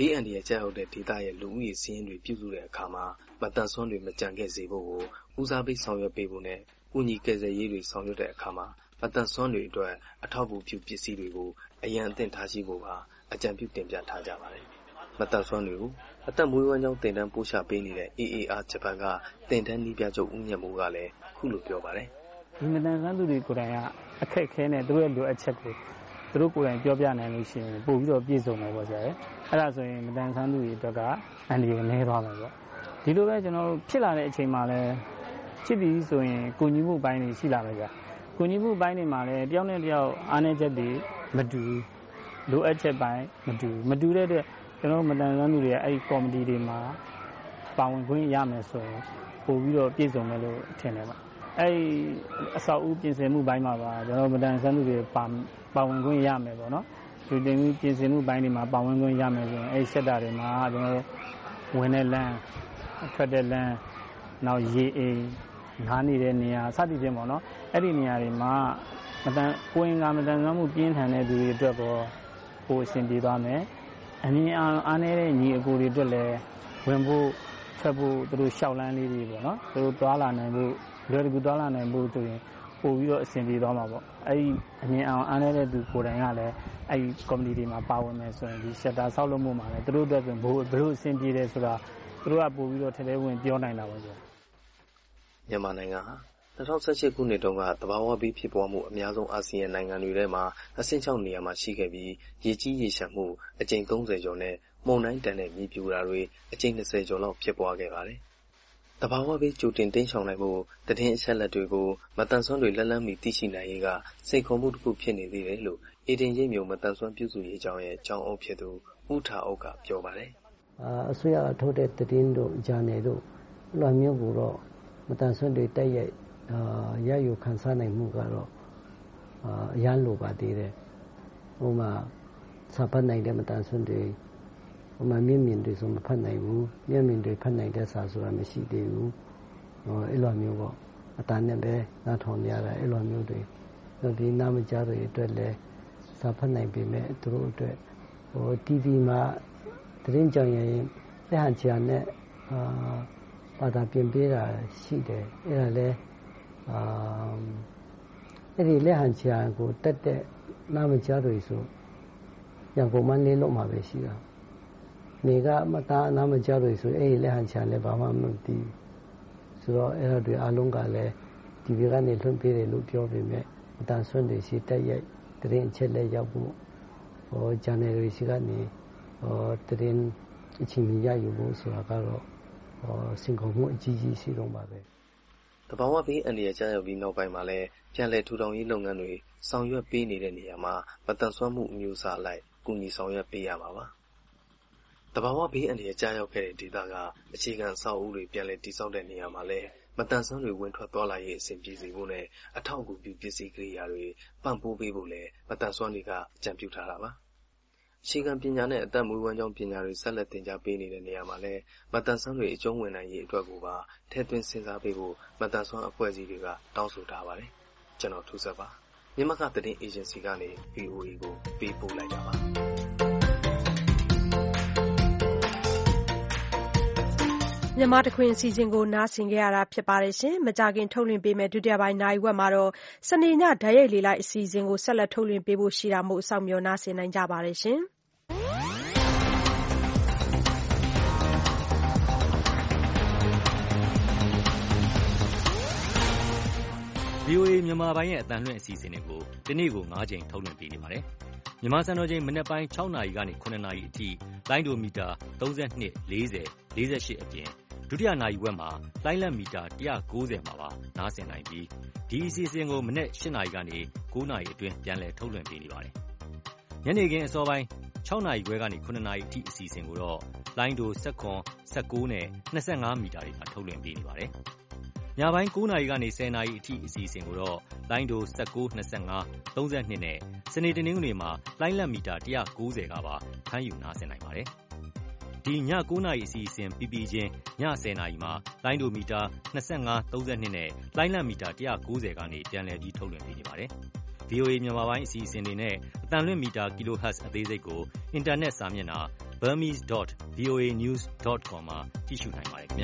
ဘေးအန္တရာယ်ကျရောက်တဲ့ဒေသရဲ့လူဦးရေစာရင်းတွေပြုစုတဲ့အခါမှာမတန်ဆွမ်းတွေမကြံခဲ့စေဖို့ကိုဦးစားပေးဆောင်ရွက်ပေးဖို့နဲ့ကုညီကယ်ဆယ်ရေးတွေဆောင်ရွက်တဲ့အခါမှာမတန်ဆွမ်းတွေအတွက်အထောက်အပံ့ပြုပစ္စည်းတွေကိုအရန်အသင့်ထားရှိဖို့ပါအကြံပြုတင်ပြထားကြပါတယ်။မတန်ဆွမ်းတွေကိုအသက်မွေးဝမ်းကြောင်းတင်တန်းပို့ချပေးနေတဲ့ A A R ဂျပန်ကတင်တန်းနီးပြချုပ်ဦးမြတ်မိုးကလည်းခုလိုပြောပါတယ်။ဒီမတန်ဆွမ်းသူတွေကိုယ်တိုင်ကအခက်အခဲနဲ့သူတို့ရဲ့လိုအပ်ချက်ကိုသူတို့ကိုယ်တိုင်ပြောပြနိုင်လို့ရှိရင်ပို့ပြီးတော့ပြည့်စုံမယ်ပေါ့ဆရာ။အဲ့ဒါဆိုရင်မတန်ဆွမ်းသူတွေအတွက်ကအန္တရာယ်နည်းသွားမယ်ပေါ့။ဒီလိုပဲကျွန်တော်တို့ဖြစ်လာတဲ့အချိန်မှာလည်းဖြစ်ပြီးဆိုရင်ကိုညီမှုပိုင်းတွေရှိလာမယ်ကြာ။ကိုညီမှုပိုင်းတွေမှာလည်းတယောက်နဲ့တယောက်အားနည်းချက်တွေမတူလိုအပ်ချက်ပိုင်းမတူမတူတဲ့အတွက်ကျွန်တော်မတန်ဆွမ်းသူတွေအဲ့ဒီကော်မတီတွေမှာပါဝင်ခွင့်ရမယ်ဆိုရင်ပို့ပြီးတော့ပြည့်စုံမယ်လို့ထင်တယ်ပါအဲ့ဒီအဆောက်အဦပြင်ဆင်မှုပိုင်းမှာပါကျွန်တော်မတန်ဆွမ်းသူတွေပါပါဝင်ခွင့်ရမယ်ပေါ့နော်ဒီတင်မှုပြင်ဆင်မှုပိုင်းတွေမှာပါဝင်ခွင့်ရမယ်ဆိုရင်အဲ့ဒီစက်တာတွေမှာကျွန်တော်ဝင်တဲ့လမ်းထွက်တဲ့လမ်းနောက်ရေအိမ်ငားနေတဲ့နေရာစသဖြင့်ပေါ့နော်အဲ့ဒီနေရာတွေမှာမတန်ကိုယ်ငါမတန်ဆွမ်းမှုပြင်းထန်တဲ့သူတွေအတွက်တော့ပိုအဆင်ပြေသွားမယ်အမြင်အားအားနေတဲ့ညီအကိုတွေအတွက်လည်းဝင်ဖို့ထွက်ဖို့သူတို့ရှောက်လန်းလေးတွေပေါ့နော်သူတို့သွားလာနိုင်ဖို့လွယ်ကူသွားလာနိုင်ဖို့ဆိုရင်ပို့ပြီးတော့အဆင်ပြေသွားမှာပေါ့အဲ့ဒီအမြင်အောင်အားနေတဲ့သူကိုယ်တိုင်ကလည်းအဲ့ဒီ community တွေမှာပါဝင်မယ်ဆိုရင်ဒီ shelter ဆောက်လုပ်မှုမှာလည်းသူတို့အတွက်ဆိုဘို့ဘလို့အဆင်ပြေတယ်ဆိုတာသူတို့ကပို့ပြီးတော့ထဲထဲဝင်ပြောနိုင်တာပါဆိုမြန်မာနိုင်ငံဟာ၂၀၁၈ခုနှစ်တုန်းကသဘာဝဘေးဖြစ်ပွားမှုအများဆုံးအာဆီယံနိုင်ငံတွေထဲမှာအဆင့်၆နေရာမှာရှိခဲ့ပြီးရေကြီးရေရှမ်းမှုအကြိမ်၃၀ကျော်နဲ့မုန်တိုင်းတန်တဲ့မြေပြိုတာတွေအကြိမ်၂၀ကျော်လောက်ဖြစ်ပွားခဲ့ပါတယ်။သဘာဝဘေးကြိုတင်တင်းရှောင်နိုင်ဖို့တည်င်းအချက်လက်တွေကိုမတန်ဆွမ်းတွေလက်လန်းမီသိရှိနိုင်ရေးကစိတ်ခုံမှုတစ်ခုဖြစ်နေသေးတယ်လို့အေဒင်ရိပ်မျိုးမတန်ဆွမ်းပြုစုရေးအကြောင်းရဲ့အကြောင်းအုပ်ဖြစ်သူဦးထာအုပ်ကပြောပါတယ်။အာအစိုးရအထုတ်တဲ့တည်င်းတို့ဂျာနယ်တို့လွှမ်းမျိုးကိုတော့မတန်ဆွမ်းတွေတက်ရိုက်အာရယူခံစားနိုင်မှုကတော့အာအရန်လိုပါသေးတယ်။ဟိုမှာစာပတ်နိုင်တဲ့မတန်ဆွမ်းတွေဟိုမှာမြင့်မြင့်တွေဆိုမဖတ်နိုင်ဘူးမြင့်မြင့်တွေဖတ်နိုင်တဲ့စာဆိုတာမရှိသေးဘူး။ဟိုအဲ့လိုမျိုးပေါ့အတန်းနဲ့ပဲနားထောင်ရတာအဲ့လိုမျိုးတွေဒီနာမကြားတွေအတွက်လည်းစာဖတ်နိုင်ပေမဲ့သူတို့အတွက်ဟို တီဗီ မှာသတင်းကြောင်ရင်လက်ဟန်ချာနဲ့အာဘာသာပြင်ပေးတာရှိတယ်အဲ့ဒါလည်းအာအဲ့ဒီလက်ဟန်ချာကိုတက်တဲ့နာမကြားတွေဆိုရန်ကုန်မှာနေလို့မှာပဲရှိတာနေကမသားနာမကြားတွေဆိုအဲ့ဒီလက်ဟန်ချာလည်းဘာမှမသိဆိုတော့အဲ့ဒါတွေအလုံးကလည်း တီဗီ ကနေလွှင့်ပေးတယ်လို့ပြောပေမဲ့အတန်ဆွမ်းတွေရှိတက်ရိုက်သတင်းအချက်လက်ရောက်ဖို့ဟော channel တွေရှိကနေဟောသတင်းအချိန်ကြီးရယူဖို့ဆိုတာကတော့ဟောစင်ကုန်မှုအကြီးကြီးရှိတော့ပါပဲတဘာဝဘေးအန္တရာယ်ကြားရောက်ပြီးနောက်ပိုင်းမှာလည်းပြန်လည်ထူထောင်ရေးလုပ်ငန်းတွေဆောင်ရွက်ပေးနေတဲ့နေရာမှာမတန်ဆွမ်းမှုအမျိုးအစားအလိုက်ကူညီဆောင်ရွက်ပေးရမှာပါတဘာဝဘေးအန္တရာယ်ကြားရောက်ခဲ့တဲ့ဒေသကအခြေခံအဆောက်အဦတွေပြန်လည်တည်ဆောက်တဲ့နေရာမှာလည်းမတန်ဆွမ်းတွေဝင်ထွက်သွားလာရေးအဆင်ပြေစေဖို့နဲ့အထောက်အကူပြုပစ္စည်းကိရိယာတွေပံ့ပိုးပေးဖို့လည်းမတန်ဆွမ်းတွေကအကြံပြုထားတာပါအခြေခံပညာနဲ့အသက်မွေးဝမ်းကြောင်းပညာတွေဆက်လက်သင်ကြားပေးနေတဲ့နေရာမှာလည်းမတန်ဆွမ်းတွေအကျုံးဝင်နိုင်ရေးအတွက်ကိုပါထည့်သွင်းစဉ်းစားပေးဖို့မတန်ဆွမ်းအဖွဲ့အစည်းတွေကတောင်းဆိုထားပါတယ်ကျွန်တော်ထူးဆက်ပါမြန်မာကသတင်းအေဂျင်စီကနေ ဗီအိုအေ ကိုပေးပို့လိုက်တာပါမြန်မာတခွင်အစီအစဉ်ကိုနားဆင်ကြရတာဖြစ်ပါတယ်ရှင်။မကြခင်ထုတ်လွှင့်ပေးမယ့်ဒုတိယပိုင်းနိုင်ဝက်မှာတော့စနေညဓာတ်ရိုက်လေလိုက်အစီအစဉ်ကိုဆက်လက်ထုတ်လွှင့်ပေးဖို့ရှိတာမို့စောင့်မျှော်နားဆင်နိုင်ကြပါတယ်ရှင်။ဗီအိုအေ မြန်မာပိုင်းရဲ့အသံလွှင့်အစီအစဉ်တွေကိုဒီနေ့ကို၅ချိန်ထုတ်လွှင့်ပေးနေပါတယ်။မြန်မာစံတော်ချိန်မနက်ပိုင်း၆နာရီကနေ၇နာရီအထိလိုင်းဒိုမီတာ၃၂ ၄၀ ၄၈အပြင်ဒုတိယနာရီဝက်မှာလိုင်းလက်မီတာ၁၉၀မှာပါနားဆင်နိုင်ပြီးဒီအစီအစဉ်ကိုမနက်၈နာရီကနေ၉နာရီအတွင်းပြန်လည်ထုတ်လွှင့်ပေးနေပါတယ်။ညနေခင်းအစောပိုင်း၆နာရီခွဲကနေ၇နာရီအထိအစီအစဉ်ကိုတော့လိုင်းဒို၁၇ ၁၉နဲ့၂၅မီတာတွေမှာထုတ်လွှင့်ပေးနေပါတယ်။ညပိုင်း၉နာရီကနေ၁၀နာရီအထိအစီအစဉ်ကိုတော့လိုင်းဒို၁၉ ၂၅ ၃၂နဲ့စနေတနင်္ဂနွေမှာလိုင်းလက်မီတာ၁၉၀ကပါဖမ်းယူနားဆင်နိုင်ပါတယ်။ဒီည၉နာရီအစီအစဉ်ပြီးပြီးချင်းည၁၀နာရီမှာလိုင်းဒိုမီတာ၂၅ ၃၂နဲ့လိုင်းလက်မီတာ၁၉၀ကနေပြန်လည်ပြီးထုတ်လွှင့်ပေးနေပါတယ်။ဗွီအိုအေ မြန်မာပိုင်းအစီအစဉ်တွေနဲ့အသံလွှင့်မီတာ Kilohertz အသေးစိတ်ကိုအင်တာနက်စာမျက်နှာ burmese dot v o a news dot com မှာကြည့်ရှုနိုင်ပါတယ်ခင်ဗျာ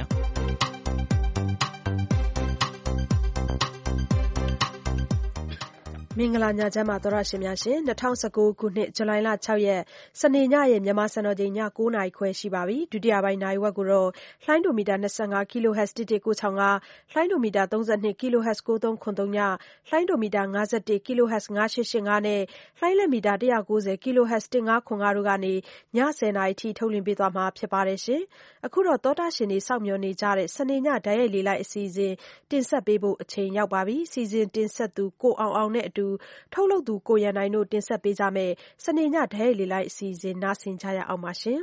မင်္ဂလာညချမ်းပါသောရရှင်များရှင်၂၀၁၉ခုနှစ်ဇူလိုင်လ၆ရက်စနေညရဲ့မြန်မာစံတော်ချိန်ည၉နာရီခွဲရှိပါပြီဒုတိယပိုင်းနာရီဝက်ကိုတော့လှိုင်းဒိုမီတာ၂၅ kHz တစ်တစ်ကို၆၅လှိုင်းဒိုမီတာ၃၂ kHz ကိုသုံးခွန်သုံးညလှိုင်းဒိုမီတာ၅၁ kHz ၅၈၈၅နဲ့လှိုင်းလက်မီတာ၁၉၀ kHz ၁၅ခွန်၅တို့ကနေည၁၀နာရီထိထုတ်လွှင့်ပေးသွားမှာဖြစ်ပါတယ်ရှင်အခုတော့သောတာရှင်တွေစောင့်မျှော်နေကြတဲ့စနေညဓာတ်ရိုက်လေးလိုက်အစီအစဉ်တင်ဆက်ပေးဖို့အချိန်ရောက်ပါပြီစီစဉ်တင်ဆက်သူကိုအောင်အောင်နဲ့အတူထုတ်လုပ်သူကိုရန်နိုင်တို့တင်ဆက်ပေးကြမယ်စနေညဓာတ်ရိုက်လေးလိုက်အစီအစဉ်နားဆင်ကြရအောင်ပါရှင်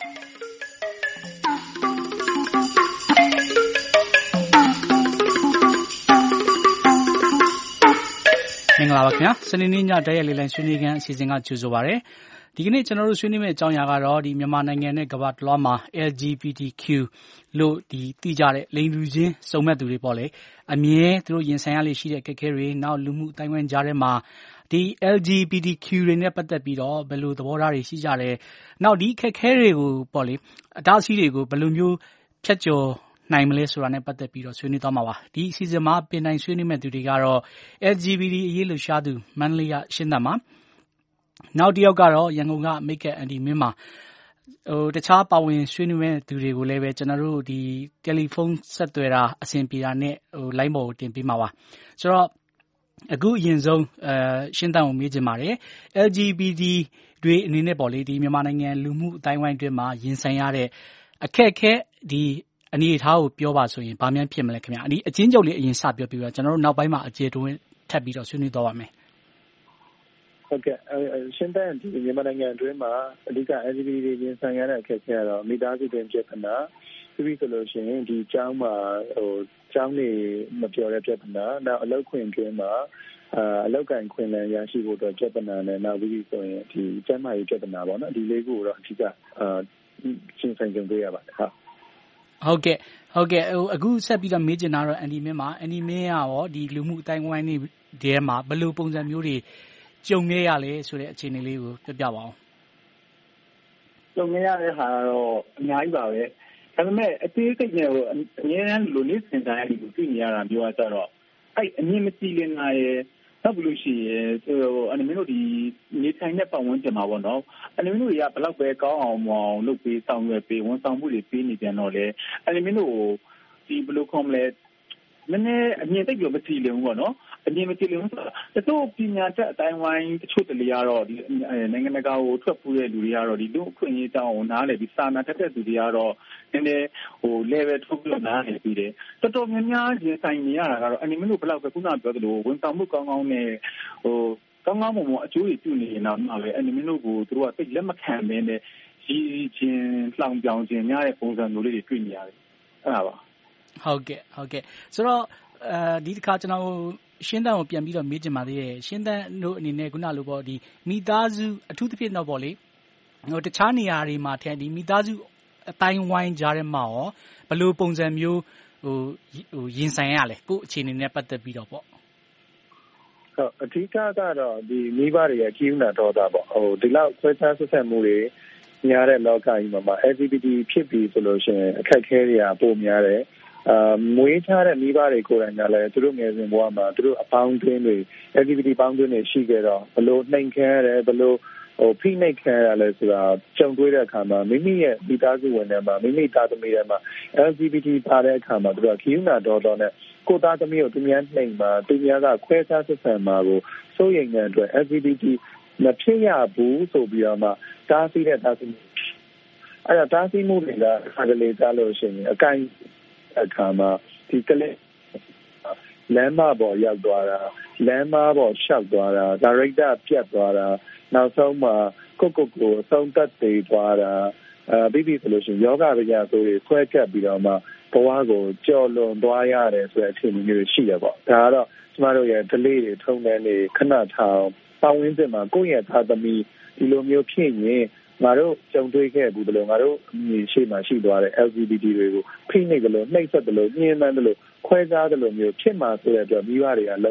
မင်္ဂလာပါခင်ဗျာစနေနေ့ညဓာတ်ရိုက်လေးလိုက်ဆွေးနွေးခန်းအစီအစဉ်ကကြိုဆိုပါရစေဒီကနေ့ကျွန်တော်တို့ဆွေးနွေးမယ့်အကြောင်းအရာကတော့ဒီမြန်မာနိုင်ငံနဲ့ကမ္ဘာတစ်လွှားမှာ L G B T Q လို့ဒီသိကြတဲ့လိင်တူချင်းစုံမက်သူတွေပေါ့လေအမြဲသူတို့ရင်ဆိုင်ရလေရှိတဲ့အခက်အခဲတွေနောက်လူမှုအတိုင်းအဝန်ကြားထဲမှာဒီ L G B T Q တွေနဲ့ပတ်သက်ပြီးတော့ဘယ်လိုသဘောထားတွေရှိကြတယ်နောက်ဒီအခက်အခဲတွေကိုပေါ့လေအတားအဆီးတွေကိုဘယ်လိုမျိုးဖြတ်ကျော်နိုင်မလဲဆိုတာနဲ့ပတ်သက်ပြီးတော့ဆွေးနွေးသွားမှာပါဒီအစီအစဉ်မှာပင်တိုင်းဆွေးနွေးမဲ့သူတွေကတော့ L G B T အရေးလှုပ်ရှားသူမန္တလေးကရှင်းသတ်မှာနောက်တစ်ယောက်ကတော့ရန်ကုန်ကမိတ်ကပ်အန်ဒီမင်းမှာဟိုတခြားပါဝင်ဆွေးနွေးမဲ့သူတွေကိုလည်းပဲကျွန်တော်တို့ဒီတယ်လီဖုန်းဆက်သွယ်တာအဆင်ပြေတာနဲ့ဟိုလိုင်းပေါ်ကိုတင်ပေးမှာပါဆိုတော့အခုအရင်ဆုံးအဲရှင်းသတ်အောင်မေးချင်ပါတယ် L G B T တွေအနေနဲ့ပေါ့လေဒီမြန်မာနိုင်ငံလူမှုအတိုင်းဝိုင်းတွင်မှာရင်ဆိုင်ရတဲ့အခက်အခဲဒီအနေအထားကိုပြောပါဆိုရင်ဗာမြန်ဖြစ်မလဲခင်ဗျာဒီအချင်းချုပ်လေးအရင်စပြောပြီးတော့ကျွန်တော်တို့နောက်ပိုင်းမှာအကျေတွင်းထပ်ပြီးတော့ဆွေးနွေးသွားပါမယ်ဟုတ်ကဲ့ရှင်းတဲ့ဒီမြန်မာနိုင်ငံအတွင်းမှာအဓိက L G B T တွေရင်ဆိုင်ရတဲ့အခက်အခဲကတော့မိသားစုတွင်ပြဿနာပြီးဆိုလို့ရှိရင်ဒီကျောင်းမှာဟိုကျောင်းနေမပြောတဲ့ပြဿနာနောက်အလုပ်ခွင့်တွင်မှာအာအလောက်ကန်ခွင့်လန်းရရှိဖို့အတွက်ပြဿနာနဲ့နောက်ပြီးဆိုရင်ဒီကျန်းမာရေးပြဿနာပေါ့နော်ဒီလေးခုတော့အဓိကအာရှင်းဆိုင်ကြုံတွေ့ရပါတယ်ဟုတ်ဟုတ်ကဲ့ဟုတ်ကဲ့ဟိုအခုဆက်ပြီးတော့မေးချင်တာတော့အန်ဒီမင်းမှာအန်ဒီမင်းကရောဒီလူမှုအတိုင်းဝိုင်းတွေထဲမှာဘယ်လိုပုံစံမျိုးတွေကြုံခဲ့ရလဲဆိုတဲ့အခြေအနေလေးကိုပြပြပါအောင်ကြုံခဲ့ရတဲ့ဟာတော့အများကြီးပါပဲဒါပေမဲ့အသေးစိတ်နဲ့ဟိုအများအားလူလေးစင်တိုင်းကိုသိနေရတာမျိုးอ่ะဆိုတော့အဲ့အမြင့်မကြည့်လင်လာရဲ့နောက်ဘလို့ရှိရဲ့ဆိုတော့အန်မင်းတို့ဒီနေထိုင်တဲ့ပတ်ဝန်းကျင်မှာပေါ့နော်အန်မင်းတို့တွေကဘလောက်ပဲကောင်းအောင်မအောင်လုပ်ပေးဆောင်ရွက်ပေးဝန်ဆောင်မှုတွေပေးနေပြန်တော့လေအန်မင်းတို့ဒီဘလို့ခေါမလဲမနေ့အမြင်တိတ်ပြောမကြည့်လင်ဘူးပေါ့နော်အမြင်မကြည့်လို့ဆိုတာတို့ပညာတတ်အတိုင်းဝိုင်းတချို့တလေကတော့ဒီနိုင်ငံတကာကိုထွက်ပူးတဲ့လူတွေကတော့ဒီလူအခွင့်အရေးတောင်းအောင်နားလေဒီစာနာတတ်တဲ့လူတွေကတော့နည်းနည်းဟို level ထုတ်ပြီးတော့နားလေပြီးတယ်တော်တော်များများရင်ဆိုင်နေရတာကတော့အနိမလို့ဘယ်လောက်ပဲခုနပြောသလိုဝန်ဆောင်မှုကောင်းကောင်းနဲ့ဟိုကောင်းကောင်းမွန်မွန်အကျိုးတွေပြုနေရင်တော့မှပဲအနိမလို့ကိုသူတို့ကသိလက်မခံဘဲနဲ့ရည်ချင်းလှောင်ပြောင်ခြင်းများတဲ့ပုံစံမျိုးလေးတွေတွေ့နေရတယ်အဲ့ဒါပါဟုတ်ကဲ့ဟုတ်ကဲ့ဆိုတော့အဲဒီတစ်ခါကျွန်တော်ရှင်းတန်းကိုပြန်ပြီးတော့မေးချင်ပါသေးတယ်ရှင်းတန်းတို့အနေနဲ့ခုနလိုပေါ့ဒီမိသားစုအထူးသဖြင့်တော့ပေါ့လေဟိုတခြားနေရာတွေမှာထက်ဒီမိသားစုအတိုင်းဝိုင်းကြားထဲမှာရောဘယ်လိုပုံစံမျိုးဟိုဟိုရင်ဆိုင်ရလဲကိုယ့်အခြေအနေနဲ့ပတ်သက်ပြီးတော့ပေါ့ဟုတ်အဓိကကတော့ဒီမိဘတွေရဲ့ကြီးဥနာတော်တာပေါ့ဟိုဒီလောက်ဆွဲချဆက်ဆက်မှုတွေများတဲ့လောကကြီးမှာ L G B T ဖြစ်ပြီးဆိုလို့ရှိရင်အခက်အခဲတွေကပိုများတယ်အာမွေးထားတဲ့မိဘတွေကိုယ်တိုင်ကလည်းသူတို့ငယ်စဉ်ဘဝမှာသူတို့အပေါင်းအသင်းတွေ L G B T ပေါင်းအသင်းတွေရှိခဲ့တော့ဘလို့နှိမ်ခဲရတယ်ဘလို့ဟိုဖိနှိပ်ခဲရလဲဆိုတာကြုံတွေ့တဲ့အခါမှာမိမိရဲ့မိသားစုဝင်တွေမှာမိမိသားသမီးတွေမှာ L G B T ပါတဲ့အခါမှာသူတို့ကခီးနာတော်တော်နဲ့ကိုသားသမီးကိုသူများနှိမ်မှာသူများကခွဲခြားဆက်ဆံမှာကိုစိုးရိမ်တဲ့အတွက် L G B T မဖြစ်ရဘူးဆိုပြီးတော့မှတားဆီးတဲ့တားဆီးအဲ့ဒါတားဆီးမှုတွေကခါကလေးကြားလို့ရှိရင်အကိုင်အခါမှာဒီကလေးလမ်းမပေါ်ရောက်သွားတာလမ်းမပေါ်ရှောက်သွားတာဒါရိုက်တာပြတ်သွားတာနောက်ဆုံးမှာကိုကိုကိုအဆုံးသတ်သေးသွားတာအဲပြီးပြီဆိုလို့ရှိရင်ယောဂဗျာဆိုတွေဆွဲကပ်ပြီးတော့မှဘဝကိုကြော်လွန်သွားရတယ်ဆိုတဲ့အခြေအနေမျိုးရှိရပေါ့ဒါကတော့ကျမတို့ရဲ့ delay တွေထုံးတန်းတွေခဏထောင်ပတ်ဝန်းကျင်မှာကိုယ့်ရဲ့သားသမီးဒီလိုမျိုးဖြစ်ရင်ငါတို့ကြုံတွေ့ခဲ့ဘူးတလို့ငါတို့မြေရှိမှရှိသွားတဲ့ L G B T တွေကိုဖိနှိပ်တယ်လို့နှိပ်စက်တယ်လို့ညှဉ်းပန်းတယ်လို့ခွဲခြားတယ်လို့မျိုးဖြစ်မှာဆိုတဲ့အတွက်မိဘတွေကလုံးဝ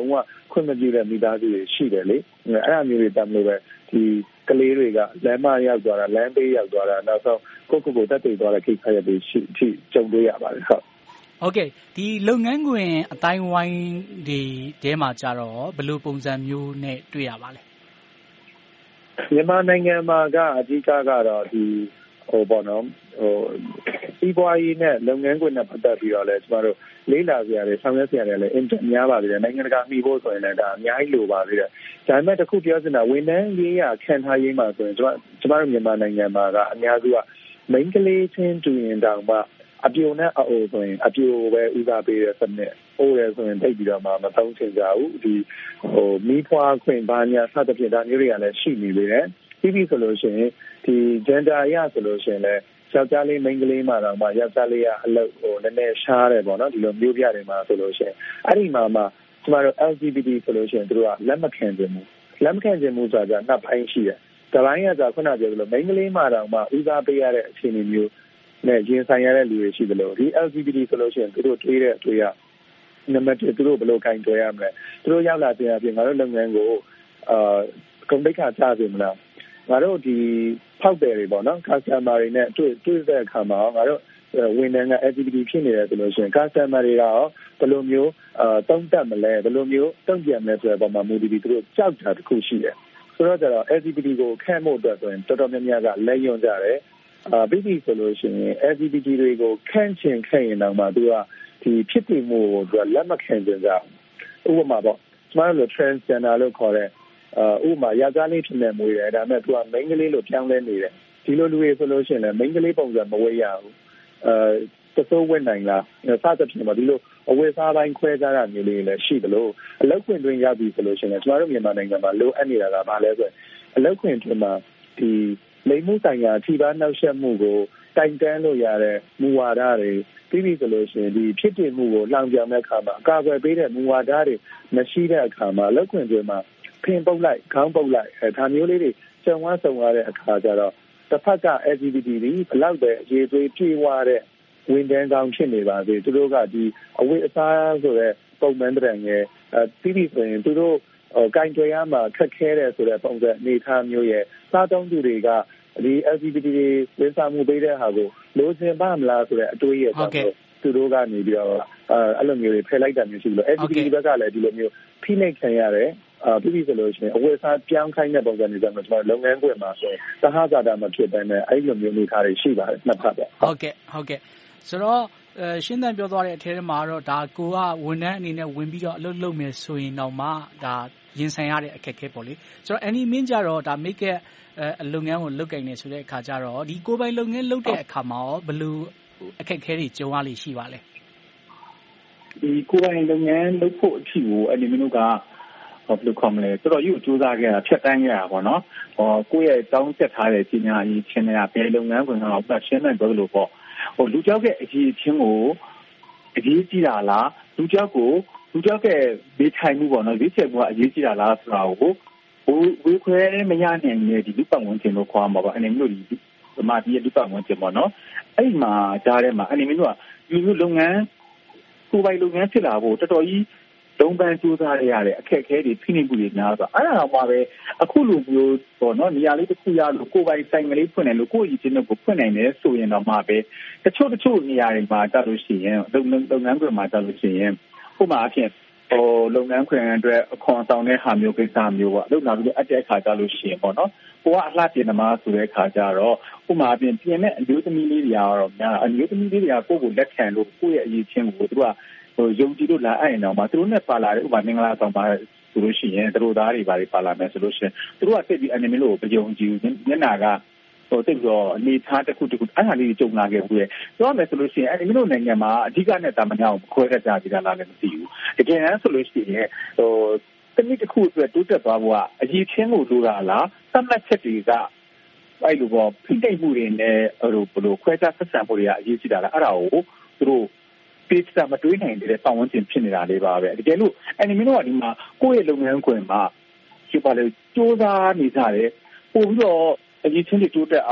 ခွင့်မပြုတဲ့မိသားစုတွေရှိတယ်လေအဲ့ဒါမျိုးတွေတမ်းလို့ပဲဒီကလေးတွေကလမ်းမရောက်သွားတာလမ်းဘေးရောက်သွားတာနောက်ဆုံးကိုယ့်ကိုယ်ကိုတက်တည်သွားတဲ့ကိစ္စတွေရှိထိကြုံတွေ့ရပါတယ်ဟုတ်ဟုတ်ကဲ့ဒီလုပ်ငန်းခွင်အတိုင်းဝိုင်းတွေတဲမှာကြတော့ဘယ်လိုပုံစံမျိုးနဲ့တွေ့ရပါလဲမြန်မာနိုင်ငံမှာကအဓိကကတော့ဒီဟိုပေါ့နော်ဟိုစီးပွားရေးနဲ့လုပ်ငန်းခွင်နဲ့ပတ်သက်ပြီးတော့လဲကျမတို့လေးလာစရာတွေဆောင်ရွက်စရာတွေလည်းအင်တာများပါသေးတယ်နိုင်ငံတကာမှီဖို့ဆိုရင်လည်းဒါအများကြီးလိုပါသေးတယ်ဒါပေမဲ့တခုပြောစင်တာဝန်ထမ်းရေးရခံထားရေးမှာဆိုရင်ကျမကျမတို့မြန်မာနိုင်ငံမှာကအများစုကမိန်းကလေးချင်းတူရင်တောင်မှအပြိုနဲ့အအိုဆိုရင်အပြိုပဲဦးစားပေးတဲ့စနစ်အိုးရဆိုရင်တိတ်ပြီးတော့မှမသုံးချင်ကြဘူးဒီဟိုမိဖွားခွင့်ဘာညာစသဖြင့်ဒါမျိုးတွေကလည်းရှိနေသေးတယ်ပြီးပြီဆိုလို့ရှိရင်ဒီ gender အရဆိုလို့ရှိရင်လည်းယောက်ျားလေးမိန်းကလေးမှတော့မှယောက်ျားလေးကအလုပ်ဟိုနည်းနည်းရှားတယ်ပေါ့နော်ဒီလိုမျိုးပြတွေမှာဆိုလို့ရှိရင်အဲ့ဒီမှာမှကျမတို့ L G B T ဆိုလို့ရှိရင်တို့ကလက်မခံကြဘူးလက်မခံကြဘူးဆိုတာကနှစ်ပိုင်းရှိတယ်တပိုင်းကဆိုခုနပြောသလိုမိန်းကလေးမှတော့မှဦးစားပေးရတဲ့အခြေအနေမျိုးနဲ့ရင်ဆိုင်ရတဲ့လူတွေရှိသလိုဒီ L G B T ဆိုလို့ရှိရင်တို့တွေးတဲ့အတွေ့အနံပါတ်တစ်တို့ဘယ်လိုကင်တွယ်ရမလဲတို့ရောက်လာတဲ့အပြင်ငါတို့လုပ်ငန်းကိုအာကွန်ပျူတာချစေမလားငါတို့ဒီဖောက်တယ်တွေပေါ့နော် customer တွေနဲ့တွေ့တွေ့တဲ့အခါမှာငါတို့ဝန်ထမ်းက L G B T ဖြစ်နေတယ်ဆိုလို့ရှိရင် customer တွေကရောဘယ်လိုမျိုးအာတုံးတက်မလဲဘယ်လိုမျိုးတုံ့ပြန်မလဲဆိုတဲ့ပုံမှာမူတည်ပြီးတို့ကြောက်တာတစ်ခုရှိတယ်ဆိုတော့ကျတော့ L G B T ကိုခန့်ဖို့အတွက်ဆိုရင်တော်တော်များများကလက်ယွန်ကြတယ်အာပြီးပြီဆိုလို့ရှိရင် L G B T တွေကိုခန့်ချင်ခန့်ရင်တော့မှသူကဒီဖြစ်တည်မှုကိုသူကလက်မခံကြကြဥပမာပေါ့ကျမတို့ transgender လို့ခေါ်တဲ့အာဥပမာယောက်ျားလေးဖြစ်နေမွေးတယ်ဒါပေမဲ့သူကမိန်းကလေးလို့ပြောင်းလဲနေတယ်ဒီလိုလူတွေဆိုလို့ရှိရင်လည်းမိန်းကလေးပုံစံမဝေးရဘူးအဲသစိုးဝင်နိုင်လားစသဖြင့်ပေါ့ဒီလိုအဝေးစားပိုင်းခွဲခြားတာမျိုးလေးလည်းရှိတယ်လို့အလောက်ခွင့်တွင်ရောက်ပြီဆိုလို့ရှိရင်ကျမတို့မြန်မာနိုင်ငံမှာလိုအပ်နေတာကဘာလဲဆိုရင်အလောက်ခွင့်တွင်မှာဒီလိင်မှုဆိုင်ရာထိပါနှောက်ယှက်မှုကိုတိုင်တန်းလို့ရတဲ့မူဝါဒတွေပြီးပြီဆိုလို့ရှိရင်ဒီဖြစ်တည်မှုကိုလောင်ပြောင်တဲ့အခါမှာအကာအကွယ်ပေးတဲ့မူဝါဒတွေမရှိတဲ့အခါမှာအလောက်ခွင့်တွင်မှာဖင်ပုတ်လိုက်ခေါင်းပုတ်လိုက်အဲဒါမျိုးလေးတွေကျုံဝါဆုံရတဲ့အခါကျတော့တစ်ဖက်က L G B T တွေဘလောက်ပဲရေသွေးပြေဝတဲ့ဝန်ထမ်းကောင်းဖြစ်နေပါသေးသူတို့ကဒီအဝိအစားဆိုတဲ့ပုံမှန်တရံငယ်အဲပြီးပြီဆိုရင်သူတို့ကင်တွယ်ရမှာခက်ခဲတယ်ဆိုတဲ့ပုံစံအနေထားမျိုးရဲ့စားသုံးသူတွေကဒီ L G B T တွေဝန်ဆောင်မှုပေးတဲ့ဟာကိုလိုချင်ပါမလားဆိုတဲ့အတွေးရဲ့တော့သူတို့ကနေပြီးတော့အဲအဲ့လိုမျိုးတွေဖယ်လိုက်တာမျိုးရှိလို့ L G B T ဘက်ကလည်းဒီလိုမျိုးဖိနှိပ်ခံရတယ်အာပြီးပြီဆိုလို့ရှိရင်အဝယ်စားပြောင်းခိုင်းတဲ့ပုံစံတွေကြောင့်ကျွန်တော်လုပ်ငန်းခွင်မှာဆိုရင်သဟဇာတာမဖြစ်တဲ့နဲ့အဲ့လိုမျိုးမျိုးထားတွေရှိပါတယ်နှစ်ဖက်ပဲဟုတ်ကဲ့ဟုတ်ကဲ့ဆိုတော့အဲရှင်းသန်ပြောသွားတဲ့အထက်မှာတော့ဒါကိုကဝန်ထမ်းအနေနဲ့ဝင်ပြီးတော့အလုပ်လုပ်မယ်ဆိုရင်တော့မှဒါရင်ဆိုင်ရတဲ့အခက်အခဲပေါ့လေဆိုတော့ any min ကြတော့ဒါ make အလုပ်ငန်းကိုလုပ်ကင်နေဆိုတဲ့အခါကျတော့ဒီကိုယ်ပိုင်လုပ်ငန်းလုပ်တဲ့အခါမှာရောဘယ်လိုအခက်အခဲတွေကြုံရလိမ့်ရှိပါလဲဒီကိုယ်ပိုင်လုပ်ငန်းလုပ်ဖို့အထီကို any min ကဘယ်လိုခေါ်မလဲတော်တော်ကြီးကိုစူးစမ်းခဲ့တာဖြတ်တန်းခဲ့တာပေါ့နော်ဟောကိုယ့်ရဲ့တောင်းတက်ထားတဲ့ပညာရေးချင်းတွေကဘယ်လုပ်ငန်းခွင်ကတော့ပတ်ရှင်းနေတယ်လို့ပေါ့ဟိုလူကြောက်ရဲ့အရေးချင်းကိုအရေးကြီးတာလားလူကြောက်ကိုလူကြောက်ရဲ့ဘေးထိုင်မှုပေါ့နော်ဘေးချက်မှုကအရေးကြီးတာလားဆိုတာကိုဟိုဝေခွဲမရနိုင်တဲ့ဒီလူပတ်ဝန်ကျင်လို့ခေါ်မှာပေါ့အနေမျိုးဒီသမားဒီလူပတ်ဝန်ကျင်ပေါ့နော်အဲ့ဒီမှာကြားထဲမှာအနေမျိုးကလူလူလုပ်ငန်းကိုယ်ပိုင်လုပ်ငန်းဖြစ်လာဖို့တော်တော်ကြီးလုံးပန်းစူးစမ်းရတဲ့အခက်အခဲတွေဖိနှိပ်မှုတွေများဆိုအဲ့ဒါတော့မှပဲအခုလိုမျိုးပေါ့နော်နေရာလေးတစ်ခုရလို့ကိုယ်ပိုင်ဆိုင်ကလေးဖွင့်တယ်လို့ကိုယ့်ရည်ချင်းကိုဖွင့်နိုင်တယ်ဆိုရင်တော့မှပဲတချို့တချို့နေရာတွေမှာတက်လို့ရှိရင်လုပ်လုပ်ငန်းခွင်မှာတက်လို့ရှိရင်ဥပမာအဖြစ်ဟိုလုပ်ငန်းခွင်အတွက်အခွန်ဆောင်တဲ့ဟာမျိုးကိစ္စမျိုးပေါ့လုပ်လာပြီးအတက်အခါကြလို့ရှိရင်ပေါ့နော်ကိုကအလှပြင်သမားဆိုတဲ့အခါကျတော့ဥပမာအပြင်ပြင်မဲ့အမျိုးသမီးလေးတွေကတော့များအမျိုးသမီးလေးတွေကကိုယ့်ကိုလက်ခံလို့ကိုယ့်ရဲ့အရေးချင်းကိုသူကဟိုယုံကြည်လို့လာအဲ့ရင်တော့မှသူတို့နဲ့ပါလာတဲ့ဥပမာမင်္ဂလာဆောင်ပါဆိုလို့ရှိရင်သူတို့သားတွေပါပါလာမယ်ဆိုလို့ရှိရင်သူတို့ကတက်ပြီးအနေမလို့မယုံကြည်ဘူးမျက်နာကဟိုတက်ပြီးတော့အနေထားတစ်ခုတစ်ခုအဲ့ဟာလေးကြုံလာခဲ့ဘူးလေပြောမယ်ဆိုလို့ရှိရင်အနေမလို့နိုင်ငံမှာအဓိကနဲ့တာမညာကိုခွဲတတ်ကြပြီးတာလားလည်းမသိဘူးတကယ်တမ်းဆိုလို့ရှိရင်ဟိုတနည်းတစ်ခုအတွက်တိုးတက်သွားဖို့ကအရေးချင်းကိုလိုတာလားသတ်မှတ်ချက်တွေကအဲ့လိုပေါ့ဖိနှိပ်မှုတွေနဲ့ဟိုဘလို့ခွဲခြားဆက်ဆံမှုတွေကအရေးကြီးတာလားအဲ့ဒါကိုသူတို့ပေးချာမတွေးနိုင်တဲ့ပတ်ဝန်းကျင်ဖြစ်နေတာလေးပါပဲတကယ်လို့အနေမင်းတို့ကဒီမှာကိုယ့်ရဲ့လုပ်ငန်းခွင်မှာဒီပါလေစူးစမ်းနေကြတယ်ပို့ပြီးတော့အရေးချင်းတွေတိုးတက်အောင်